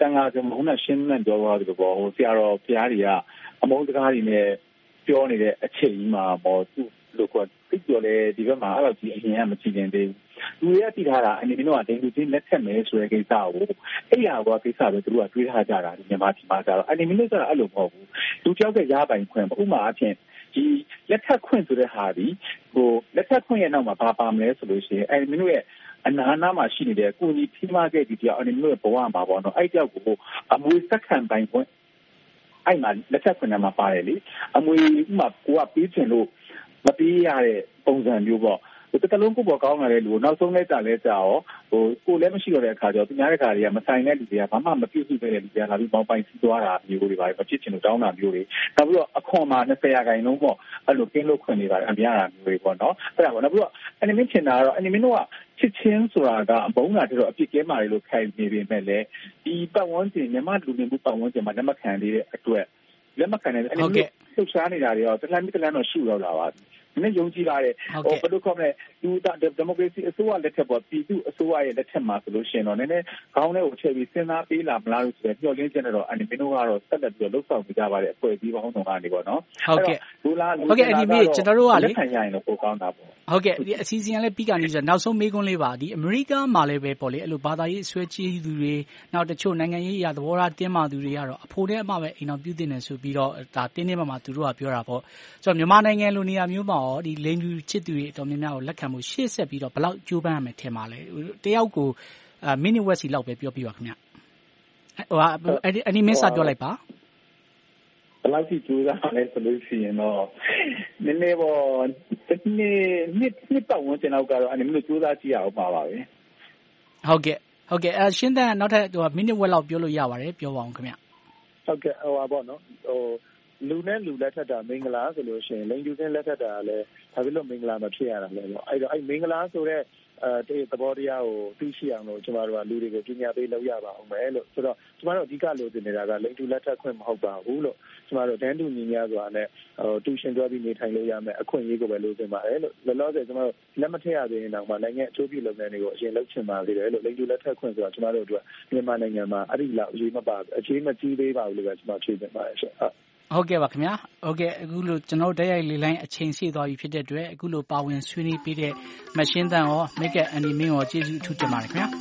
တန်ခါဆိုခုနရှင်းလင်းပြောသွားသလိုပေါ့ဟိုဆရာတော်ဘုရားတွေကအမုန်းစကားတွေနဲ့ပြောနေတဲ့အချိန်ကြီးမှာပေါ့သူလို့ကသိပြောလေဒီဘက်မှာအဲ့လိုကြီးအရင်ကမကြည့်နေသေးဘူးလူတွေကသိထားတာအနေနဲ့တော့ဒိန်လူချင်းလက်ထက်မယ်ဆိုတဲ့ကိစ္စကိုအဲ့ရကောကိစ္စပဲသူတို့ကတွေးထားကြတာဒီမြန်မာပြည်မှာကျတော့အနေနဲ့ကျတော့အဲ့လိုမဟုတ်ဘူးလူကြောက်ကရပိုင်ခွင့်ဥပမာအဖြစ်ဒီလက်ထက်ခွင့်ဆိုတဲ့ဟာဒီဟိုလက်ထက်ခွင့်ရဲ့နောက်မှာဘာပါမလဲဆိုလို့ရှိရင်အဲ့မင်းတို့ရဲ့အနာနာမှာရှိနေတဲ့ကိုကြီးဖိမခဲ့ဒီတရားအနေနဲ့ဘဝမှာပေါ့နော်အဲ့ကြောက်ကိုအမွေစက္ကန့်ပိုင်းခွင့်အဲ့မှာလက်ထက်ခွင့်မှာပါတယ်လေအမွေဥမာကိုကပေးချင်လို့မပေးရတဲ့ပုံစံမျိုးပေါ့ဟိုတကလုံးကိုပေါ်ကောင်းလာတဲ့လူနောက်ဆုံးလိုက်တာလဲကြာရောဟိုကိုလည်းမရှိတော့တဲ့အခါကျတော့သူများတဲ့ခါတွေကမဆိုင်တဲ့လူတွေကဘာမှမပြုတ်စုခဲ့တဲ့လူတွေကလာပြီးပေါင်းပိုင်စီးသွားတာမျိုးတွေပါပဲမဖြစ်ချင်လို့တောင်းတာမျိုးတွေနောက်ပြီးတော့အခွန်မှာ၂၀ရာခိုင်နှုန်းပေါ့အဲ့လိုကင်းလို့ခွင့်နေပါတယ်အများအားမျိုးတွေပေါ့နော်အဲ့ဒါပေါ့နောက်ပြီးတော့အနိမင်းချင်တာကတော့အနိမင်းတို့ကချစ်ချင်းဆိုတာကအဘုံတာတွေတော့အပြစ်ကဲမာတွေလို့ခိုင်နေပေမဲ့လည်းဒီပတ်ဝန်းကျင်မြန်မာလူနေမှုပတ်ဝန်းကျင်မှာလက်မခံသေးတဲ့အတွက်လက်မခံတဲ့အနိမင်းတို့လှုပ်ရှားနေတာတွေရောတလန်တလန်တော့ရှိတော့လာပါပြီနည်းယုံကြည်လာတဲ့ဟိုဘယ်လိုခေါ်မလဲဒီဒီမိုကရေစီအစိုးရလက်ထက်ပေါ်ပြည်သူအစိုးရရဲ့လက်ထက်မှာဆိုလို့ရှိရင်တော့နည်းနည်းခေါင်းထဲကိုထည့်ပြီးစဉ်းစားပေးလာမလားလို့ဆိုရယ်ပြောလင်းချက်နဲ့တော့အန်နီမီနိုကတော့ဆက်လက်ပြီးတော့လှုပ်ဆောင်ကြပါတဲ့အဖွဲ့အစည်းပေါင်းစုံကနေပေါ့နော်ဟုတ်ကဲ့လူလားဟုတ်ကဲ့အဒီမီကျွန်တော်တို့ကလေလက်ခံရရင်တော့ပိုကောင်းတာပေါ့ဟုတ်ကဲ့ဒီအစီအစဉ်လည်းပြီးကနေဆိုနောက်ဆုံးမေးခွန်းလေးပါဒီအမေရိကမှာလည်းပဲပေါ့လေအဲ့လိုဘာသာရေးဆွဲချီးသူတွေနောက်တချို့နိုင်ငံရေးအရာသဘောထားတင်းမာသူတွေကတော့အဖို့တဲ့အမှပဲအိမ်အောင်ပြုတင်နေဆိုပြီးတော့ဒါတင်းတင်းမာမာသူတို့ကပြောတာပေါ့ဆိုတော့မြန်မာနိုင်ငံလိုနေရာမျိုးမှာရောဒီလိမ်လူချစ်သူတွေအတော်များများကိုလက်ခံမှုရှေ့ဆက်ပြီးတော့ဘယ်လောက်ကြိုးပမ်းရမယ်ထင်ပါလဲတယောက်ကိုအာမိနစ်ဝက်စီလောက်ပဲပြောပြပါခင်ဗျဟိုအနီမင်းစာပြောလိုက်ပါဘယ်လောက်ကြိုးစားလဲဆိုလို့ရှိရင်တော့နည်းနည်းပေါ့တစ်နေ့နှစ်နှစ်ပတ်ဝန်းကျင်လောက်ကတော့အနီမင်းကြိုးစားကြည့်ရအောင်ပါပါပဲဟုတ်ကဲ့ဟုတ်ကဲ့အဲရှင်းတဲ့နောက်ထပ်ဟိုမိနစ်ဝက်လောက်ပြောလို့ရပါတယ်ပြောပါအောင်ခင်ဗျဟုတ်ကဲ့ဟိုပါပေါ့နော်ဟိုလူနဲ့လူလက်ထက်တာမင်္ဂလာဆိုလို့ရှိရင်လိန်ကျူချင်းလက်ထက်တာလည်းဒါဖြစ်လို့မင်္ဂလာမဖြစ်ရတာလေပေါ့အဲ့တော့အဲ့မင်္ဂလာဆိုတဲ့အဲသဘောတရားကိုသိရှိအောင်လို့ကျမတို့ကလူတွေကိုပညာပေးလုပ်ရပါအောင်မယ်လို့ဆိုတော့ကျမတို့အဓိကလိုချင်နေတာကလိန်ကျူလက်ထက်ခွင့်မဟုတ်ပါဘူးလို့ကျမတို့တန်းတူညီများစွာနဲ့ဟိုတူရှင်တွဲပြီးနေထိုင်လို့ရမယ်အခွင့်အရေးကိုပဲလိုချင်ပါတယ်လို့လောလောဆယ်ကျမတို့လက်မထည့်ရသေးရင်တော့မှနိုင်ငံအကျိုးပြုလုပ်ငန်းတွေကိုအရင်လုပ်ချင်ပါသေးတယ်လို့လိန်ကျူလက်ထက်ခွင့်ဆိုတာကျမတို့တို့မြန်မာနိုင်ငံမှာအဲ့ဒီလောက်အရေးမပါအရေးမကြီးသေးပါဘူးလို့ပဲကျမဖြေချင်ပါတယ်ရှင်ဟုတ်ဟုတ်ကဲ့ပါခင်ဗျာဟုတ်ကဲ့အခုလိုကျွန်တော်တို့တိုက်ရိုက်လေးလိုင်းအချိန်ရှိသွားပြီဖြစ်တဲ့အတွက်အခုလိုပါဝင်ဆွေးနွေးပေးတဲ့မရှင်းတန်ရောမိတ်ကအန်နီမင်းရောကျေးဇူးအထူးတင်ပါတယ်ခင်ဗျာ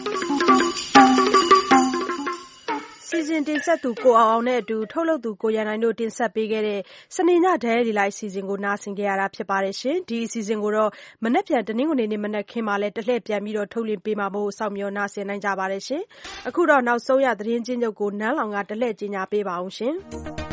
စီစဉ်တင်ဆက်သူကိုအောင်အောင်နဲ့အတူထုတ်လုပ်သူကိုရန်နိုင်တို့တင်ဆက်ပေးခဲ့တဲ့စနေညဒဲရီလိုက်အစီအစဉ်ကိုနားဆင်ကြရတာဖြစ်ပါတယ်ရှင်ဒီအစီအစဉ်ကိုတော့မနက်ဖြန်တနင်္ဂနွေနေ့မနက်ခင်းမှာလည်းတလှည့်ပြန်ပြီးတော့ထုတ်လွှင့်ပေးမှာမို့စောင့်မျှော်နားဆင်နိုင်ကြပါတယ်ရှင်အခုတော့နောက်ဆုံးရသတင်းချင်းချုပ်ကိုနန်းလောင်ကတလှည့်ကြီးညာပေးပါအောင်ရှင်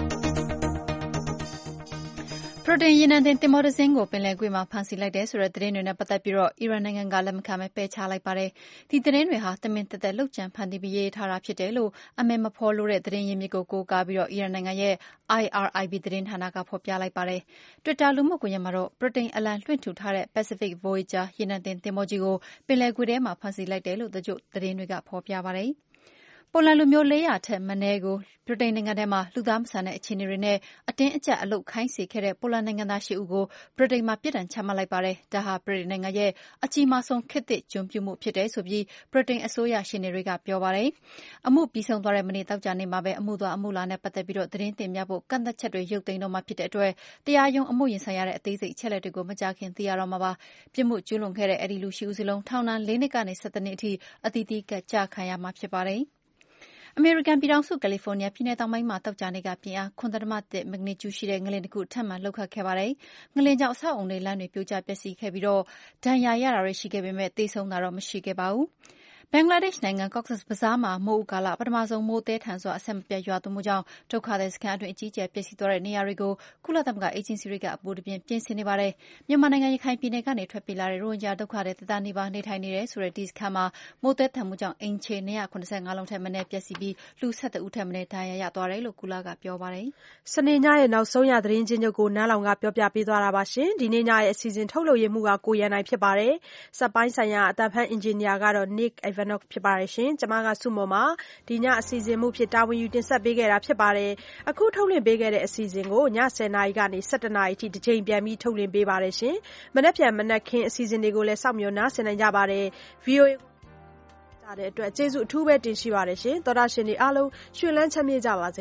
ပရိုတိန်ရေနံတင်သင်္ဘောတစ်စင်းကိုပင်လယ်ကွေ့မှာဖမ်းဆီးလိုက်တယ်ဆိုတဲ့သတင်းတွေနဲ့ပတ်သက်ပြီးတော့အီရန်နိုင်ငံကလက်မခံပဲပယ်ချလိုက်ပါတယ်။ဒီသတင်းတွေဟာတမင်သက်သက်လှုပ်ကြံဖန်တီးပြီးရေးထားတာဖြစ်တယ်လို့အမည်မဖော်လို့တဲ့သတင်းရင်းမြစ်ကိုကိုးကားပြီးတော့အီရန်နိုင်ငံရဲ့ I R I B သတင်းဌာနကဖော်ပြလိုက်ပါတယ်။ Twitter လူမှုကွန်ရက်မှာတော့ပရိုတိန်အလံလွှင့်ထူထားတဲ့ Pacific Voyager ရေနံတင်သင်္ဘောကြီးကိုပင်လယ်ကွေ့ထဲမှာဖမ်းဆီးလိုက်တယ်လို့တချို့သတင်းတွေကဖော်ပြပါတယ်။ပိုလန်လူမျိုးလေးရာထက်မနည်းကိုဗြိတိန်နိုင်ငံထဲမှာလူသားမဆန်တဲ့အခြေအနေတွေနဲ့အတင်းအကျပ်အလုပ်ခိုင်းစေခဲ့တဲ့ပိုလန်နိုင်ငံသား၈ဦးကိုဗြိတိန်မှာပြစ်ဒဏ်ချမှတ်လိုက်ပါတယ်။ဒါဟာဗြိတိန်နိုင်ငံရဲ့အကြီးမားဆုံးခေတ်သစ်ကျွန်ပြုမှုဖြစ်တယ်ဆိုပြီးဗြိတိန်အစိုးရရှေ့နေတွေကပြောပါတယ်။အမှုပြီးဆုံးသွားတဲ့မနေ့သောကြာနေ့မှာပဲအမှုသွားအမှုလာနဲ့ပတ်သက်ပြီးတော့သတင်းတင်ပြဖို့ကန့်သတ်ချက်တွေရုပ်သိမ်းတော့မှဖြစ်တဲ့အတွက်တရားရုံးအမှုရင်ဆိုင်ရတဲ့အသေးစိတ်အချက်အလက်တွေကိုမကြာခင်သိရတော့မှာပါ။ပြစ်မှုကျူးလွန်ခဲ့တဲ့အဲဒီလူ၈ဦးစလုံးထောင်ဒဏ်လေးနှစ်ကနေ၁၇နှစ်အထိအသီးသီးကျခံရမှာဖြစ်ပါတယ်။အမေရိကန်ပြည်ထောင်စုကယ်လီဖိုးနီးယားပြည်နယ်တောင်ပိုင်းမှာသောကြာနေ့ကပြင်းအား၇.၁ မက်ဂနီကျူရှိတဲ့ငလျင်တစ်ခုထပ်မံလှုပ်ခတ်ခဲ့ပါတယ်။ငလျင်ကြောင့်အဆောက်အအုံတွေလမ်းတွေပြိုကျပျက်စီးခဲ့ပြီးတော့ဒဏ်ရာရတာတွေရှိခဲ့ပေမဲ့သေဆုံးတာတော့မရှိခဲ့ပါဘူး။ဘင်္ဂလားဒေ့ရှ်နိုင်ငံ Cox's Bazar မှာမိုးဦးကာလပထမဆုံးမိုးသည်းထန်စွာအဆက်မပြတ်ရွာသွန်းမှုကြောင့်ဒုက္ခသည်စခန်းအတွင်းအကြီးအကျယ်ပျက်စီးသွားတဲ့နေရာတွေကိုကုလသမဂ္ဂအေဂျင်စီတွေကအပူတပြင်းပြင်ဆင်နေပါတယ်။မြန်မာနိုင်ငံရခိုင်ပြည်နယ်ကနေထွက်ပြေးလာတဲ့ရိုဟင်ဂျာဒုက္ခသည်တသန်းနီးပါးနေထိုင်နေတဲ့ဆိုတဲ့ဒီစခန်းမှာမိုးသည်းထန်မှုကြောင့်အိမ်ခြေ၂၇၅လုံးထက်မနည်းပျက်စီးပြီးလူ၁၁ဦးထက်မနည်းဒဏ်ရာရသွားတယ်လို့ကုလကပြောပါတယ်။စနေညရဲ့နောက်ဆုံးရသတင်းချင်းချုပ်ကိုနန်းလောင်ကပြောပြပေးသွားတာပါရှင်။ဒီနေ့ညရဲ့အစီအစဉ်ထုတ်လုပ်ရမှုကကိုရန်နိုင်ဖြစ်ပါတယ်။စက်ပိုင်းဆိုင်ရာအတန်ဖန်အင်ဂျင်နီယာကတော့ Nick Ivanov ဖြစ်ပါတယ်ရှင်။ကျွန်မကစုမော်မှာဒီညအစီအစဉ်မှုဖြစ်တာဝန်ယူတင်ဆက်ပေးခဲ့တာဖြစ်ပါတယ်။အခုထုတ်လွှင့်ပေးခဲ့တဲ့အစီအစဉ်ကိုည၁၀နာရီကနေ၁၁နာရီအထိတစ်ချိန်ပြန်ပြီးထုတ်လွှင့်ပေးပါတယ်ရှင်။မနက်ဖြန်မနက်ခင်းအစီအစဉ်တွေကိုလည်းစောင့်မျှော်နားဆင်နိုင်ကြပါတယ်။ V O A တဲ့အတွက်ကျေးဇူးအထူးပဲတင်ရှိပါတယ်ရှင်သောတာရှင်တွေအားလုံးရွှင်လန်းချမ်းမြေ့ကြပါစေ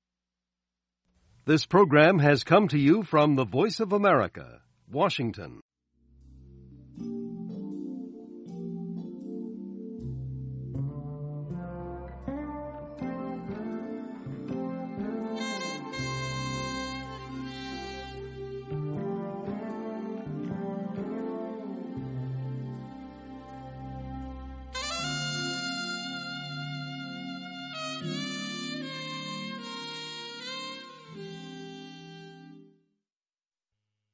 This program has come to you from the Voice of America, Washington.